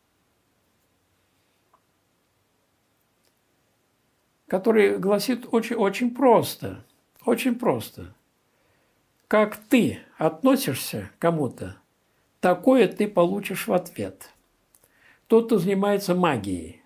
который гласит очень просто. Очень просто. Как ты относишься к кому-то, такое ты получишь в ответ. Тот, кто занимается магией,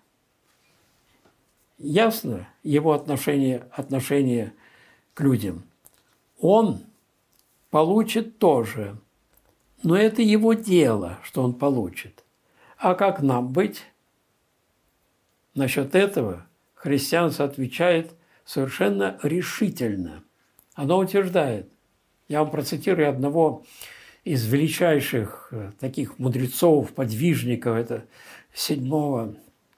ясно его отношение к людям, он получит тоже. Но это его дело, что он получит. А как нам быть? Насчет этого христианство отвечает совершенно решительно. Оно утверждает, я вам процитирую одного из величайших таких мудрецов, подвижников, это 7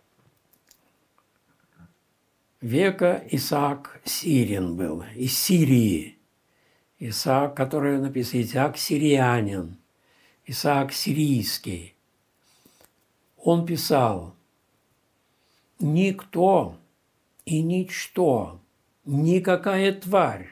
века Исаак Сирин был, из Сирии. Исаак, который написан, Исаак Сирианин, Исаак Сирийский. Он писал: «Никто и ничто, никакая тварь,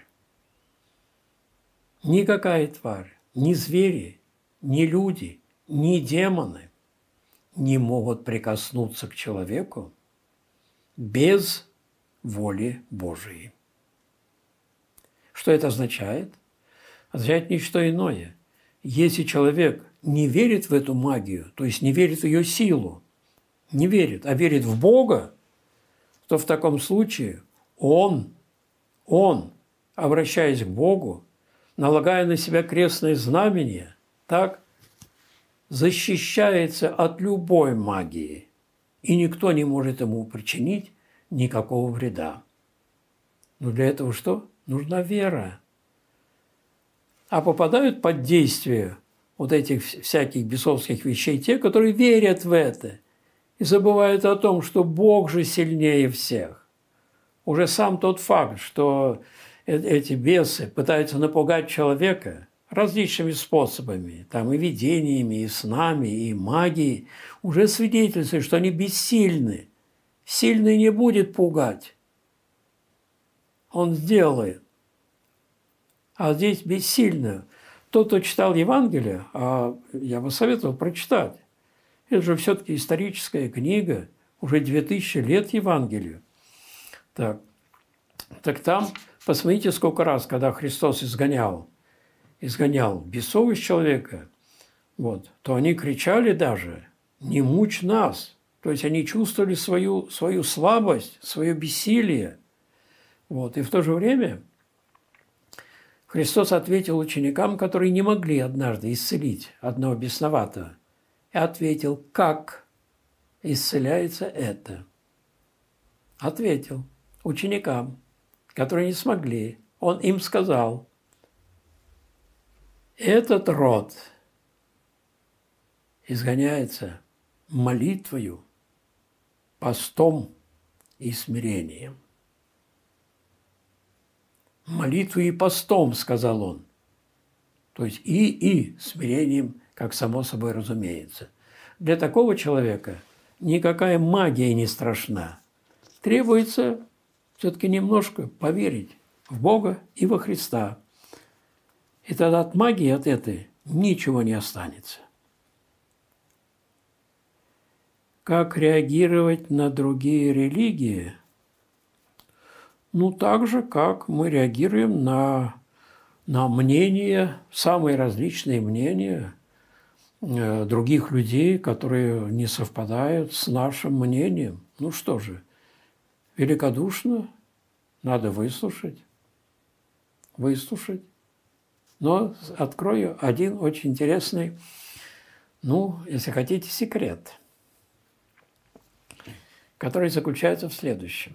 ни звери, ни люди, ни демоны не могут прикоснуться к человеку без воли Божией». Что это означает? Означает ничто иное. Если человек не верит в эту магию, то есть не верит в ее силу, не верит, а верит в Бога, то в таком случае он, обращаясь к Богу, налагая на себя крестное знамение, так защищается от любой магии, и никто не может ему причинить никакого вреда. Но для этого что? Нужна вера. А попадают под действие вот этих всяких бесовских вещей те, которые верят в это и забывают о том, что Бог же сильнее всех. Уже сам тот факт, что эти бесы пытаются напугать человека различными способами, там и видениями, и снами, и магией, уже свидетельствует, что они бессильны. Сильный не будет пугать. Он сделает. А здесь бессильно. Тот, кто читал Евангелие, а я бы советовал прочитать. Это же все-таки историческая книга, уже 2000 лет Евангелию. Так там посмотрите, сколько раз, когда Христос изгонял бесов из человека, то они кричали даже: «Не мучь нас!» То есть они чувствовали свою слабость, свое бессилие. И в то же время Христос ответил ученикам, которые не могли однажды исцелить одного бесноватого, и ответил: как исцеляется это? Ответил ученикам, которые не смогли. Он им сказал: Этот род изгоняется молитвою, постом и смирением. Молитвой и постом, сказал он. То есть и смирением, как само собой разумеется. Для такого человека никакая магия не страшна. Требуется все-таки немножко поверить в Бога и во Христа. И тогда от магии, от этой, ничего не останется. Как реагировать на другие религии? Ну, так же, как мы реагируем на мнения, самые различные мнения других людей, которые не совпадают с нашим мнением. Ну что же, великодушно надо выслушать. Но открою один очень интересный, если хотите, секрет, который заключается в следующем.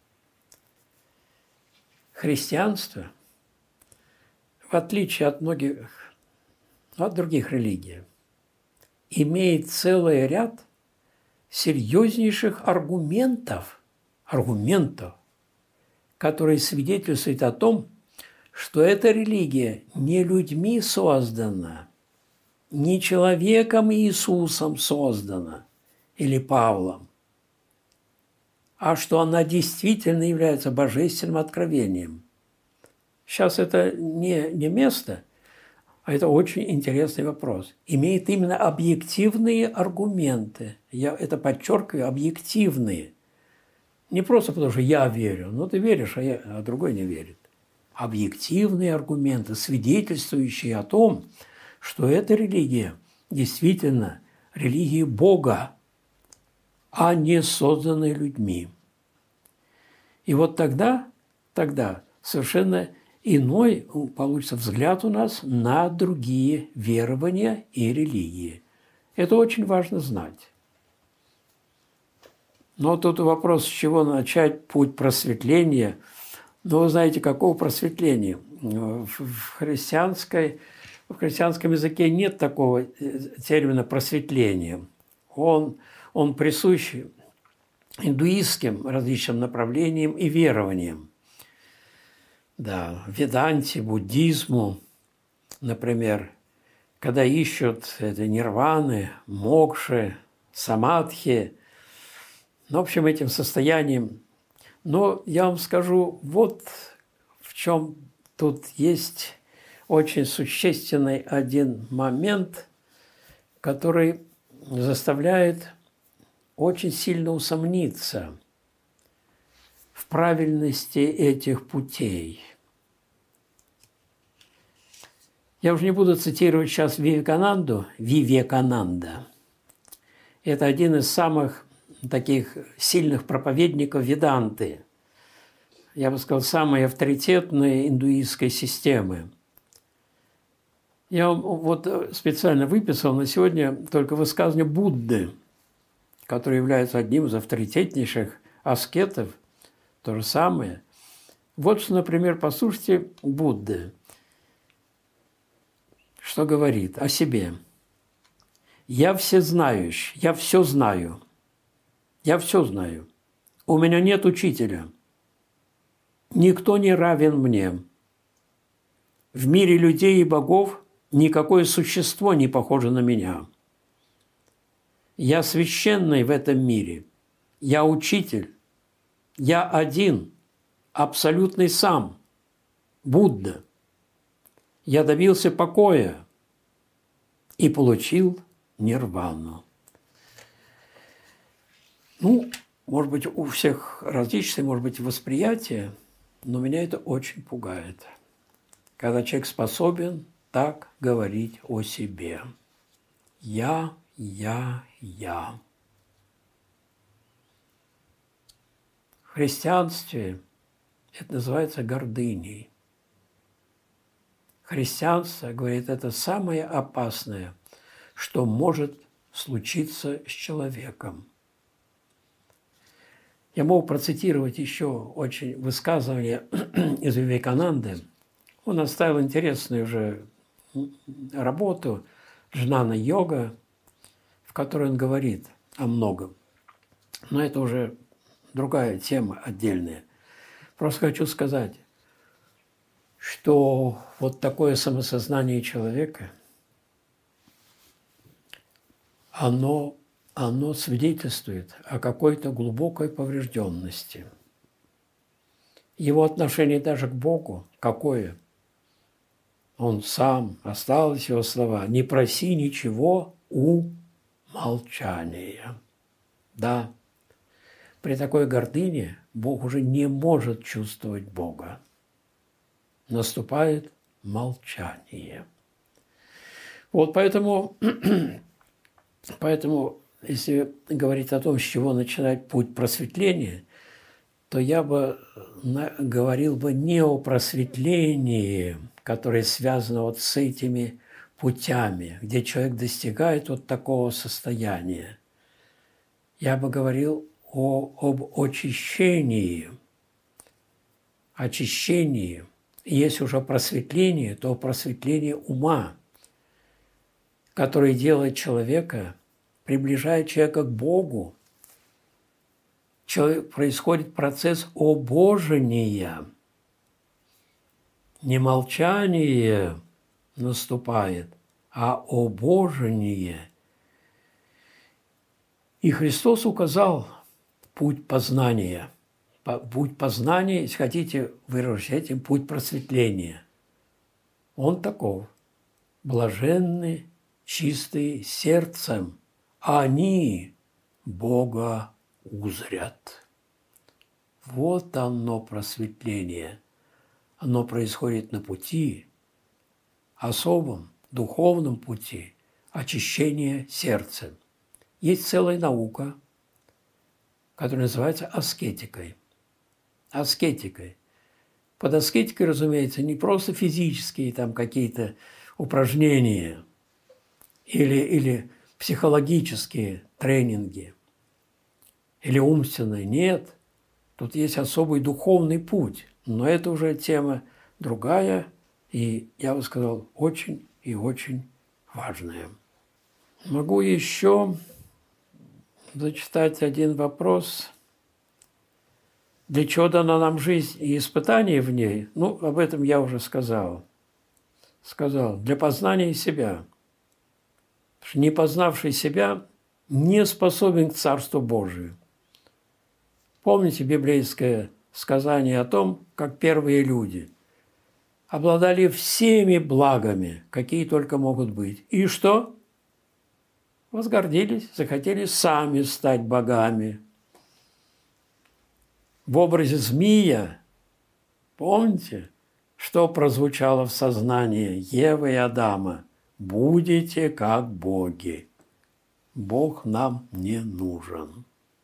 Христианство, в отличие от других религий, имеет целый ряд серьезнейших аргументов, которые свидетельствуют о том, что эта религия не людьми создана, не человеком Иисусом создана или Павлом, а что она действительно является божественным откровением. Сейчас это не место, а это очень интересный вопрос. Имеет именно объективные аргументы. Я это подчеркиваю, объективные. Не просто потому, что я верю. Ты веришь, а другой не верит. Объективные аргументы, свидетельствующие о том, что эта религия действительно религия Бога, а не созданной людьми. И вот тогда совершенно иной получится взгляд у нас на другие верования и религии. Это очень важно знать. Но тут вопрос, с чего начать путь просветления. Вы знаете, какого просветления? В христианском языке нет такого термина «просветление». Он присущ индуистским различным направлениям и верованиям. Да, веданте, буддизму, например, когда ищут нирваны, мокши, самадхи, в общем, этим состоянием. Но я вам скажу, вот в чем тут есть очень существенный один момент, который заставляет очень сильно усомниться в правильности этих путей. Я уже не буду цитировать сейчас Вивекананда. Это один из самых таких сильных проповедников веданты. Я бы сказал, самой авторитетной индуистской системы. Я вот специально выписал на сегодня только высказывание Будды, который является одним из авторитетнейших аскетов, то же самое. Вот что, например, послушайте Будды, что говорит о себе. «Я всезнающий, я все знаю. Я все знаю. У меня нет учителя. Никто не равен мне. В мире людей и богов никакое существо не похоже на меня. Я священный в этом мире. Я учитель. Я один, абсолютный сам, Будда. Я добился покоя и получил нирвану». Может быть, у всех различные, может быть, восприятия, но меня это очень пугает, когда человек способен так говорить о себе. Я. В христианстве это называется гордыней. Христианство, говорит, это самое опасное, что может случиться с человеком. Я могу процитировать еще очень высказывание из Вивекананды. Он оставил интересный уже работу «Джнана-йога», в которой он говорит о многом. Но это уже другая тема отдельная. Просто хочу сказать, что вот такое самосознание человека, оно свидетельствует о какой-то глубокой поврежденности. Его отношение даже к Богу какое? Он сам, осталось его слова: «Не проси ничего у молчания». Да, при такой гордыне Бог уже не может чувствовать Бога. Наступает молчание. Вот поэтому, если говорить о том, с чего начинать путь просветления, то я бы говорил бы не о просветлении, которое связано вот с этими путями, где человек достигает вот такого состояния. Я бы говорил об очищении. Очищении. Если уже просветление, то просветление ума, которое делает человека, приближает человека к Богу. Происходит процесс обожения. Не молчание наступает, а обожение. И Христос указал путь познания. Путь познания, если хотите выразить этим, путь просветления. Он таков. Блаженны, чистые сердцем, они Бога узрят. Вот оно просветление. Оно происходит на пути, особом духовном пути очищения сердца. Есть целая наука, которая называется аскетикой. Аскетикой. Под аскетикой, разумеется, не просто физические там какие-то упражнения или психологические тренинги, или умственные. Нет. Тут есть особый духовный путь. Но это уже тема другая и, я бы сказал, очень и очень важная. Могу еще зачитать один вопрос. Для чего дана нам жизнь и испытания в ней? Ну, об этом я уже сказал. Для познания себя. Потому что не познавший себя не способен к Царству Божию. Помните библейское сказание о том, как первые люди обладали всеми благами, какие только могут быть. И что? Возгордились, захотели сами стать богами. В образе змея, помните, что прозвучало в сознании Евы и Адама? «Будете как боги». Бог нам не нужен.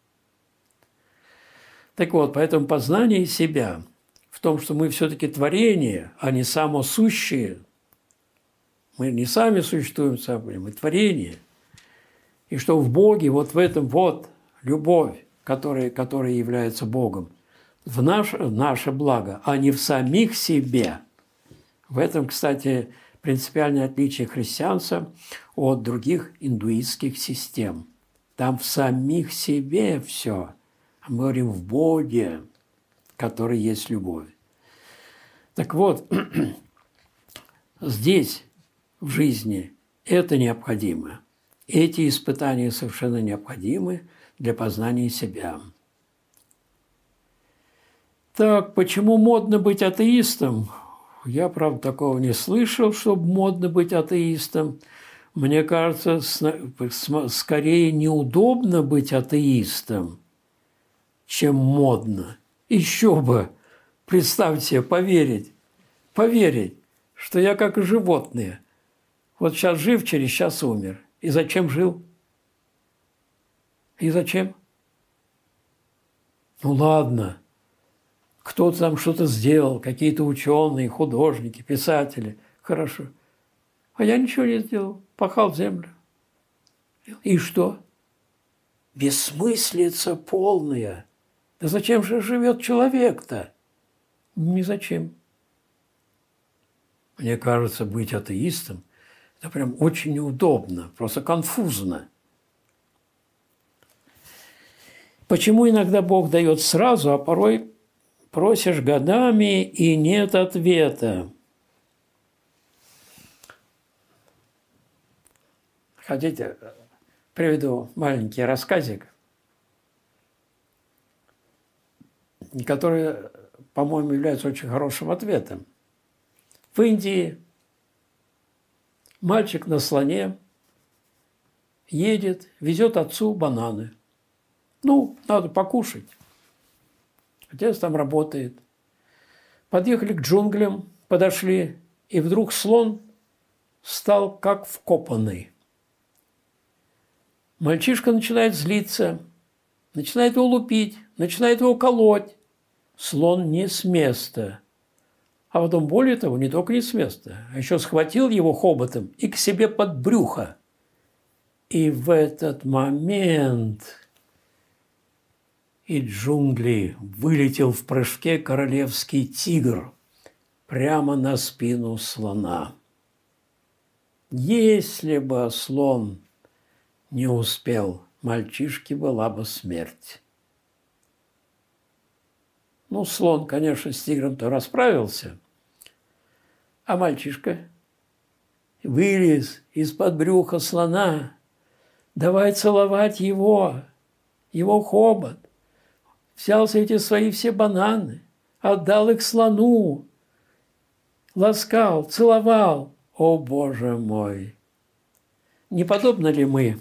Так вот, поэтому познание себя в том, что мы все-таки творение, а не самосущие. Мы не сами существуем собой, мы творение. И что в Боге, вот в этом вот любовь, которая является Богом, в наше благо, а не в самих себе. В этом, кстати, принципиальное отличие христианства от других индуистских систем. Там в самих себе все. А мы говорим в Боге, который есть любовь. Так вот, здесь, в жизни, это необходимо. Эти испытания совершенно необходимы для познания себя. Так, почему модно быть атеистом? Я, правда, такого не слышал, чтобы модно быть атеистом. Мне кажется, скорее неудобно быть атеистом, чем модно. Еще бы, представьте себе, поверить, что я как и животные. Вот сейчас жив, через час умер. И зачем жил? И зачем? Ну ладно, кто-то там что-то сделал, какие-то ученые, художники, писатели. Хорошо. А я ничего не сделал, пахал в землю. И что? Бессмыслица полная. Да зачем же живет человек-то? Ни зачем. Мне кажется, быть атеистом – это прям очень неудобно, просто конфузно. Почему иногда Бог дает сразу, а порой просишь годами и нет ответа? Хотите, приведу маленький рассказик, который, по-моему, является очень хорошим ответом. В Индии мальчик на слоне едет, везет отцу бананы. Ну, надо покушать. Отец там работает. Подъехали к джунглям, подошли, и вдруг слон стал как вкопанный. Мальчишка начинает злиться, начинает его лупить, начинает его колоть. Слон не с места. А потом, более того, не только не с места, а еще схватил его хоботом и к себе под брюхо. И в этот момент из джунглей вылетел в прыжке королевский тигр прямо на спину слона. Если бы слон не успел, мальчишке была бы смерть. Ну, слон, конечно, с тигром-то расправился, а мальчишка вылез из-под брюха слона, давай целовать его хобот. Взялся эти свои все бананы, отдал их слону, ласкал, целовал. О, Боже мой! Не подобно ли мы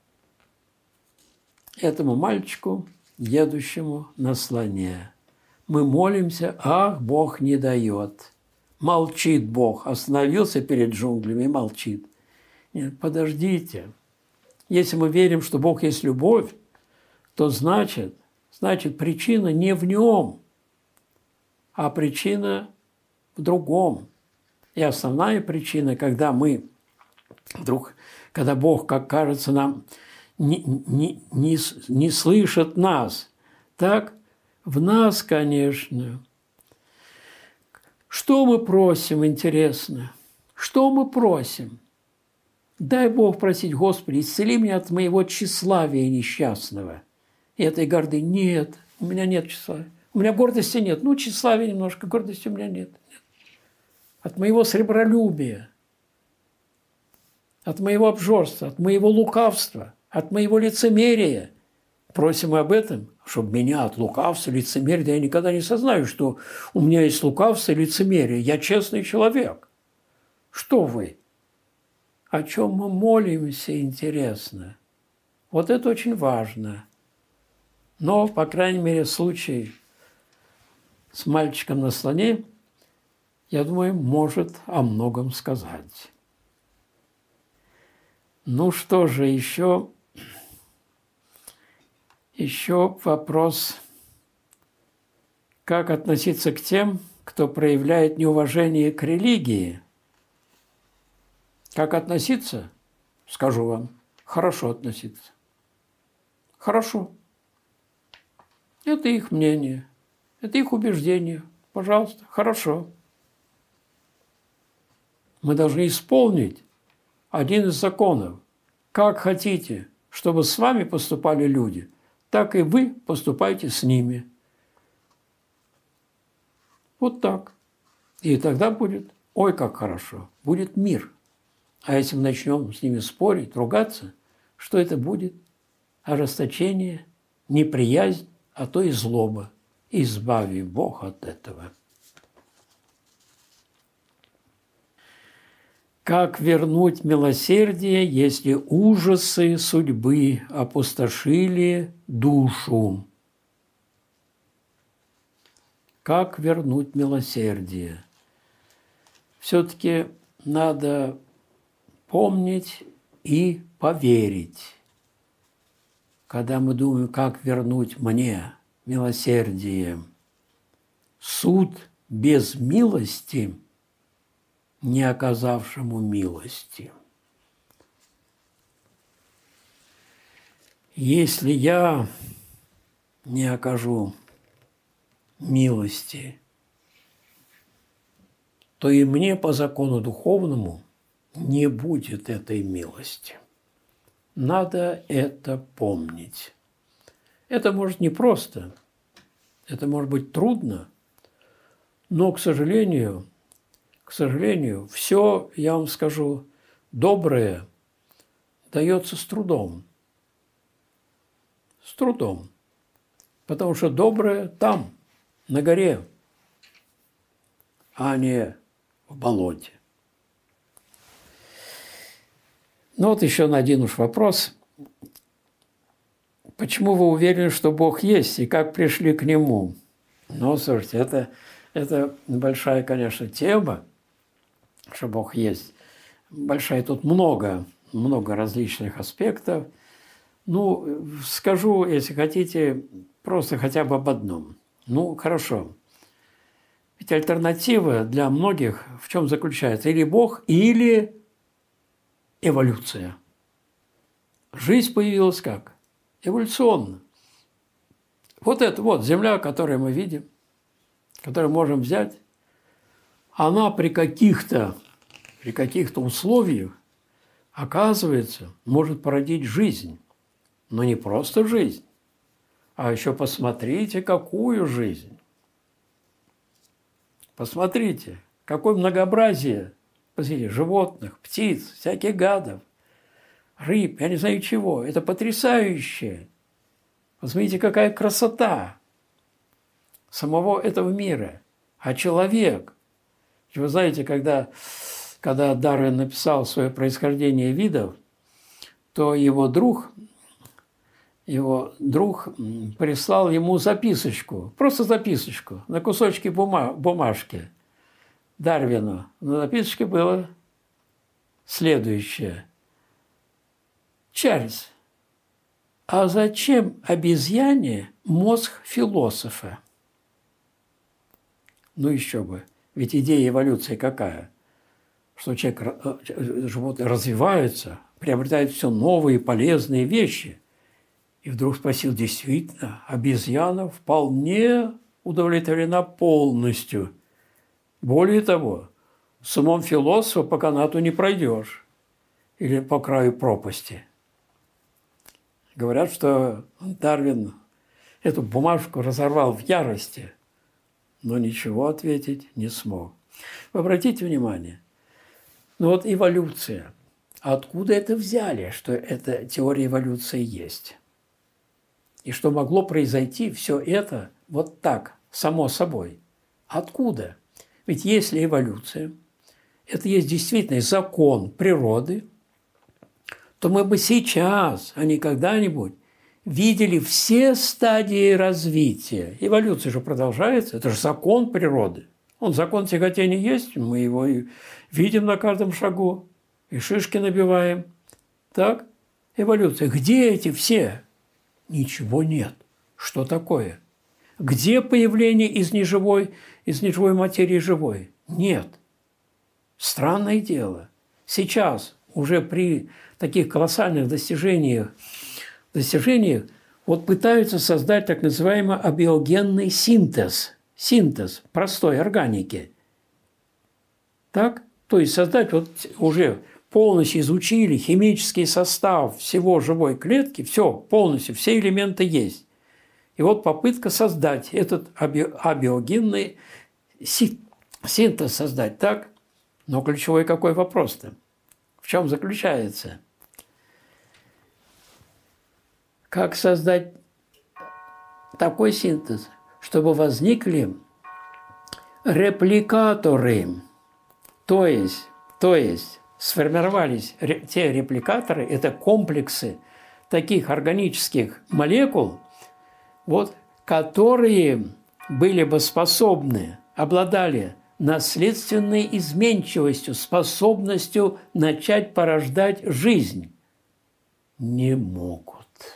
этому мальчику, едущему на слоне? Мы молимся, ах, Бог не дает. Молчит Бог, остановился перед джунглями и молчит. Нет, подождите. Если мы верим, что Бог есть любовь, то значит, причина не в нем, а причина в другом. И основная причина, когда Бог, как кажется нам, не слышит нас, так в нас, конечно. Что мы просим, интересно? Что мы просим? Дай Бог просить, Господи, исцели меня от моего тщеславия несчастного. И этой горды нет, у меня нет тщеславия. У меня гордости нет. Ну, тщеславия немножко, гордости у меня нет. От моего сребролюбия, от моего обжорства, от моего лукавства, от моего лицемерия. Просим об этом, чтобы меня от лукавства, лицемерия, да я никогда не сознаю, что у меня есть лукавство и лицемерие. Я честный человек. Что вы? О чем мы молимся, интересно. Вот это очень важно. Но, по крайней мере, случай с мальчиком на слоне, я думаю, может о многом сказать. Ну что же, еще вопрос, как относиться к тем, кто проявляет неуважение к религии. Как относиться? Скажу вам, хорошо относиться. Хорошо. Это их мнение, это их убеждение. Пожалуйста, хорошо. Мы должны исполнить один из законов. Как хотите, чтобы с вами поступали люди, так и вы поступайте с ними. Вот так. И тогда будет, ой, как хорошо, будет мир. А если мы начнем с ними спорить, ругаться, что это будет? Ожесточение, неприязнь, а то и злоба. Избави Бог от этого. Как вернуть милосердие, если ужасы судьбы опустошили душу? Как вернуть милосердие? Все-таки надо помнить и поверить. Когда мы думаем, как вернуть мне милосердие, суд без милости – не оказавшему милости. Если я не окажу милости, то и мне по закону духовному не будет этой милости. Надо это помнить. Это может непросто, это может быть трудно, но, к сожалению, все, я вам скажу, доброе дается с трудом. С трудом. Потому что доброе там, на горе, а не в болоте. Ну вот еще на один уж вопрос. Почему вы уверены, что Бог есть, и как пришли к Нему? Ну, слушайте, это большая, конечно, тема, что Бог есть. Большая, тут много различных аспектов. Ну, скажу, если хотите, просто хотя бы об одном. Ну, хорошо. Ведь альтернатива для многих в чем заключается? Или Бог, или эволюция. Жизнь появилась как? Эволюционно. Вот это вот Земля, которую мы видим, которую можем взять, она при каких-то условиях, оказывается, может породить жизнь. Но не просто жизнь, а еще посмотрите, какую жизнь. Посмотрите, какое многообразие. Посмотрите, животных, птиц, всяких гадов, рыб, я не знаю чего. Это потрясающе. Посмотрите, какая красота самого этого мира. А человек, вы знаете, когда Дарвин написал свое происхождение видов, то его друг прислал ему записочку, просто записочку на кусочке бумажки Дарвину. На записочке было следующее. Чарльз, а зачем обезьяне мозг философа? Ну еще бы. Ведь идея эволюции какая? Что животные развиваются, приобретают все новые полезные вещи. И вдруг спросил, действительно, обезьяна вполне удовлетворена полностью. Более того, с умом философа по канату не пройдешь или по краю пропасти. Говорят, что Дарвин эту бумажку разорвал в ярости, но ничего ответить не смог. Вы обратите внимание, ну вот эволюция. Откуда это взяли, что эта теория эволюции есть? И что могло произойти все это вот так, само собой? Откуда? Ведь если эволюция, это есть действительно закон природы, то мы бы сейчас, а не когда-нибудь, видели все стадии развития. Эволюция же продолжается, это же закон природы. Закон тяготения есть, мы его и видим на каждом шагу, и шишки набиваем. Так, эволюция. Где эти все? Ничего нет. Что такое? Где появление из неживой материи живой? Нет. Странное дело. Сейчас уже при таких колоссальных достижениях вот пытаются создать так называемый абиогенный синтез простой органики. Так? То есть создать вот уже полностью изучили химический состав всего живой клетки, все, полностью, все элементы есть. И вот попытка создать этот абиогенный синтез создать, так? Но ключевой какой вопрос-то? В чем заключается? Как создать такой синтез, чтобы возникли репликаторы, то есть сформировались те репликаторы, это комплексы таких органических молекул, вот, которые были бы способны, обладали наследственной изменчивостью, способностью начать порождать жизнь. Не могут.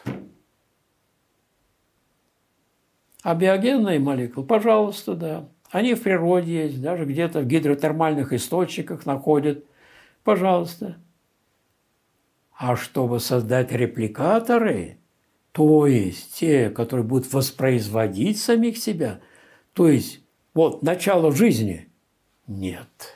А биогенные молекулы, пожалуйста, да. Они в природе есть, даже где-то в гидротермальных источниках находят. Пожалуйста. А чтобы создать репликаторы, то есть те, которые будут воспроизводить самих себя, то есть вот начало жизни, нет.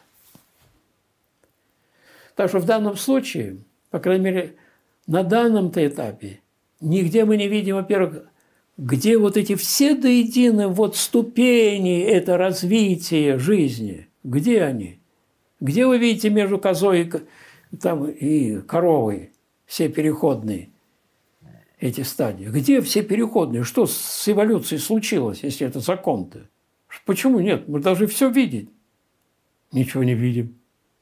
Так что в данном случае, по крайней мере, на данном-то этапе, нигде мы не видим, во-первых, где вот эти все до единой вот ступени, это развитие жизни, где они? Где вы видите между козой и коровой все переходные эти стадии? Где все переходные? Что с эволюцией случилось, если это закон-то? Почему нет? Мы должны все видеть. Ничего не видим.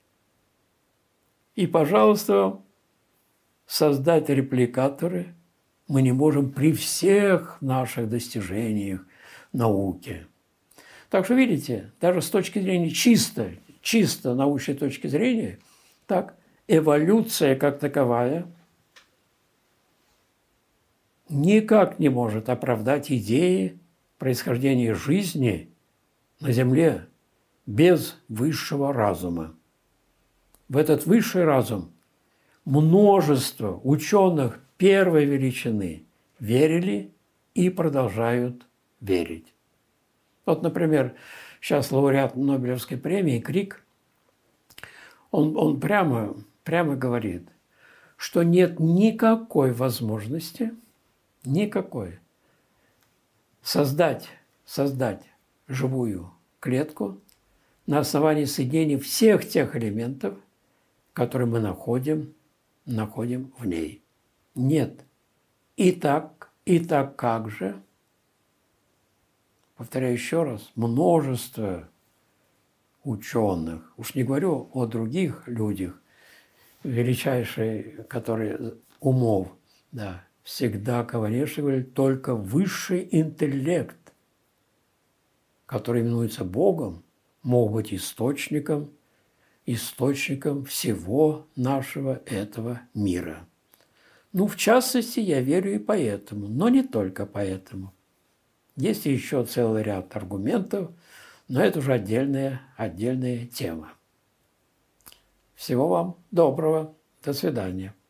И, пожалуйста, создать репликаторы мы не можем при всех наших достижениях науки. Так что, видите, даже с точки зрения чисто научной точки зрения, так, эволюция как таковая никак не может оправдать идеи происхождения жизни на Земле без высшего разума. В этот высший разум множество ученых первой величины верили и продолжают верить. Вот, например, сейчас лауреат Нобелевской премии Крик, он прямо говорит, что нет никакой возможности, создать живую клетку на основании соединения всех тех элементов, которые мы находим в ней. Нет. И так как же? Повторяю еще раз, множество ученых, уж не говорю о других людях, величайшие, которые умов, да, всегда, конечно, говорят, только высший интеллект, который именуется Богом, мог быть источником всего нашего этого мира. Ну, в частности, я верю и поэтому, но не только поэтому. Есть еще целый ряд аргументов, но это уже отдельная тема. Всего вам доброго. До свидания.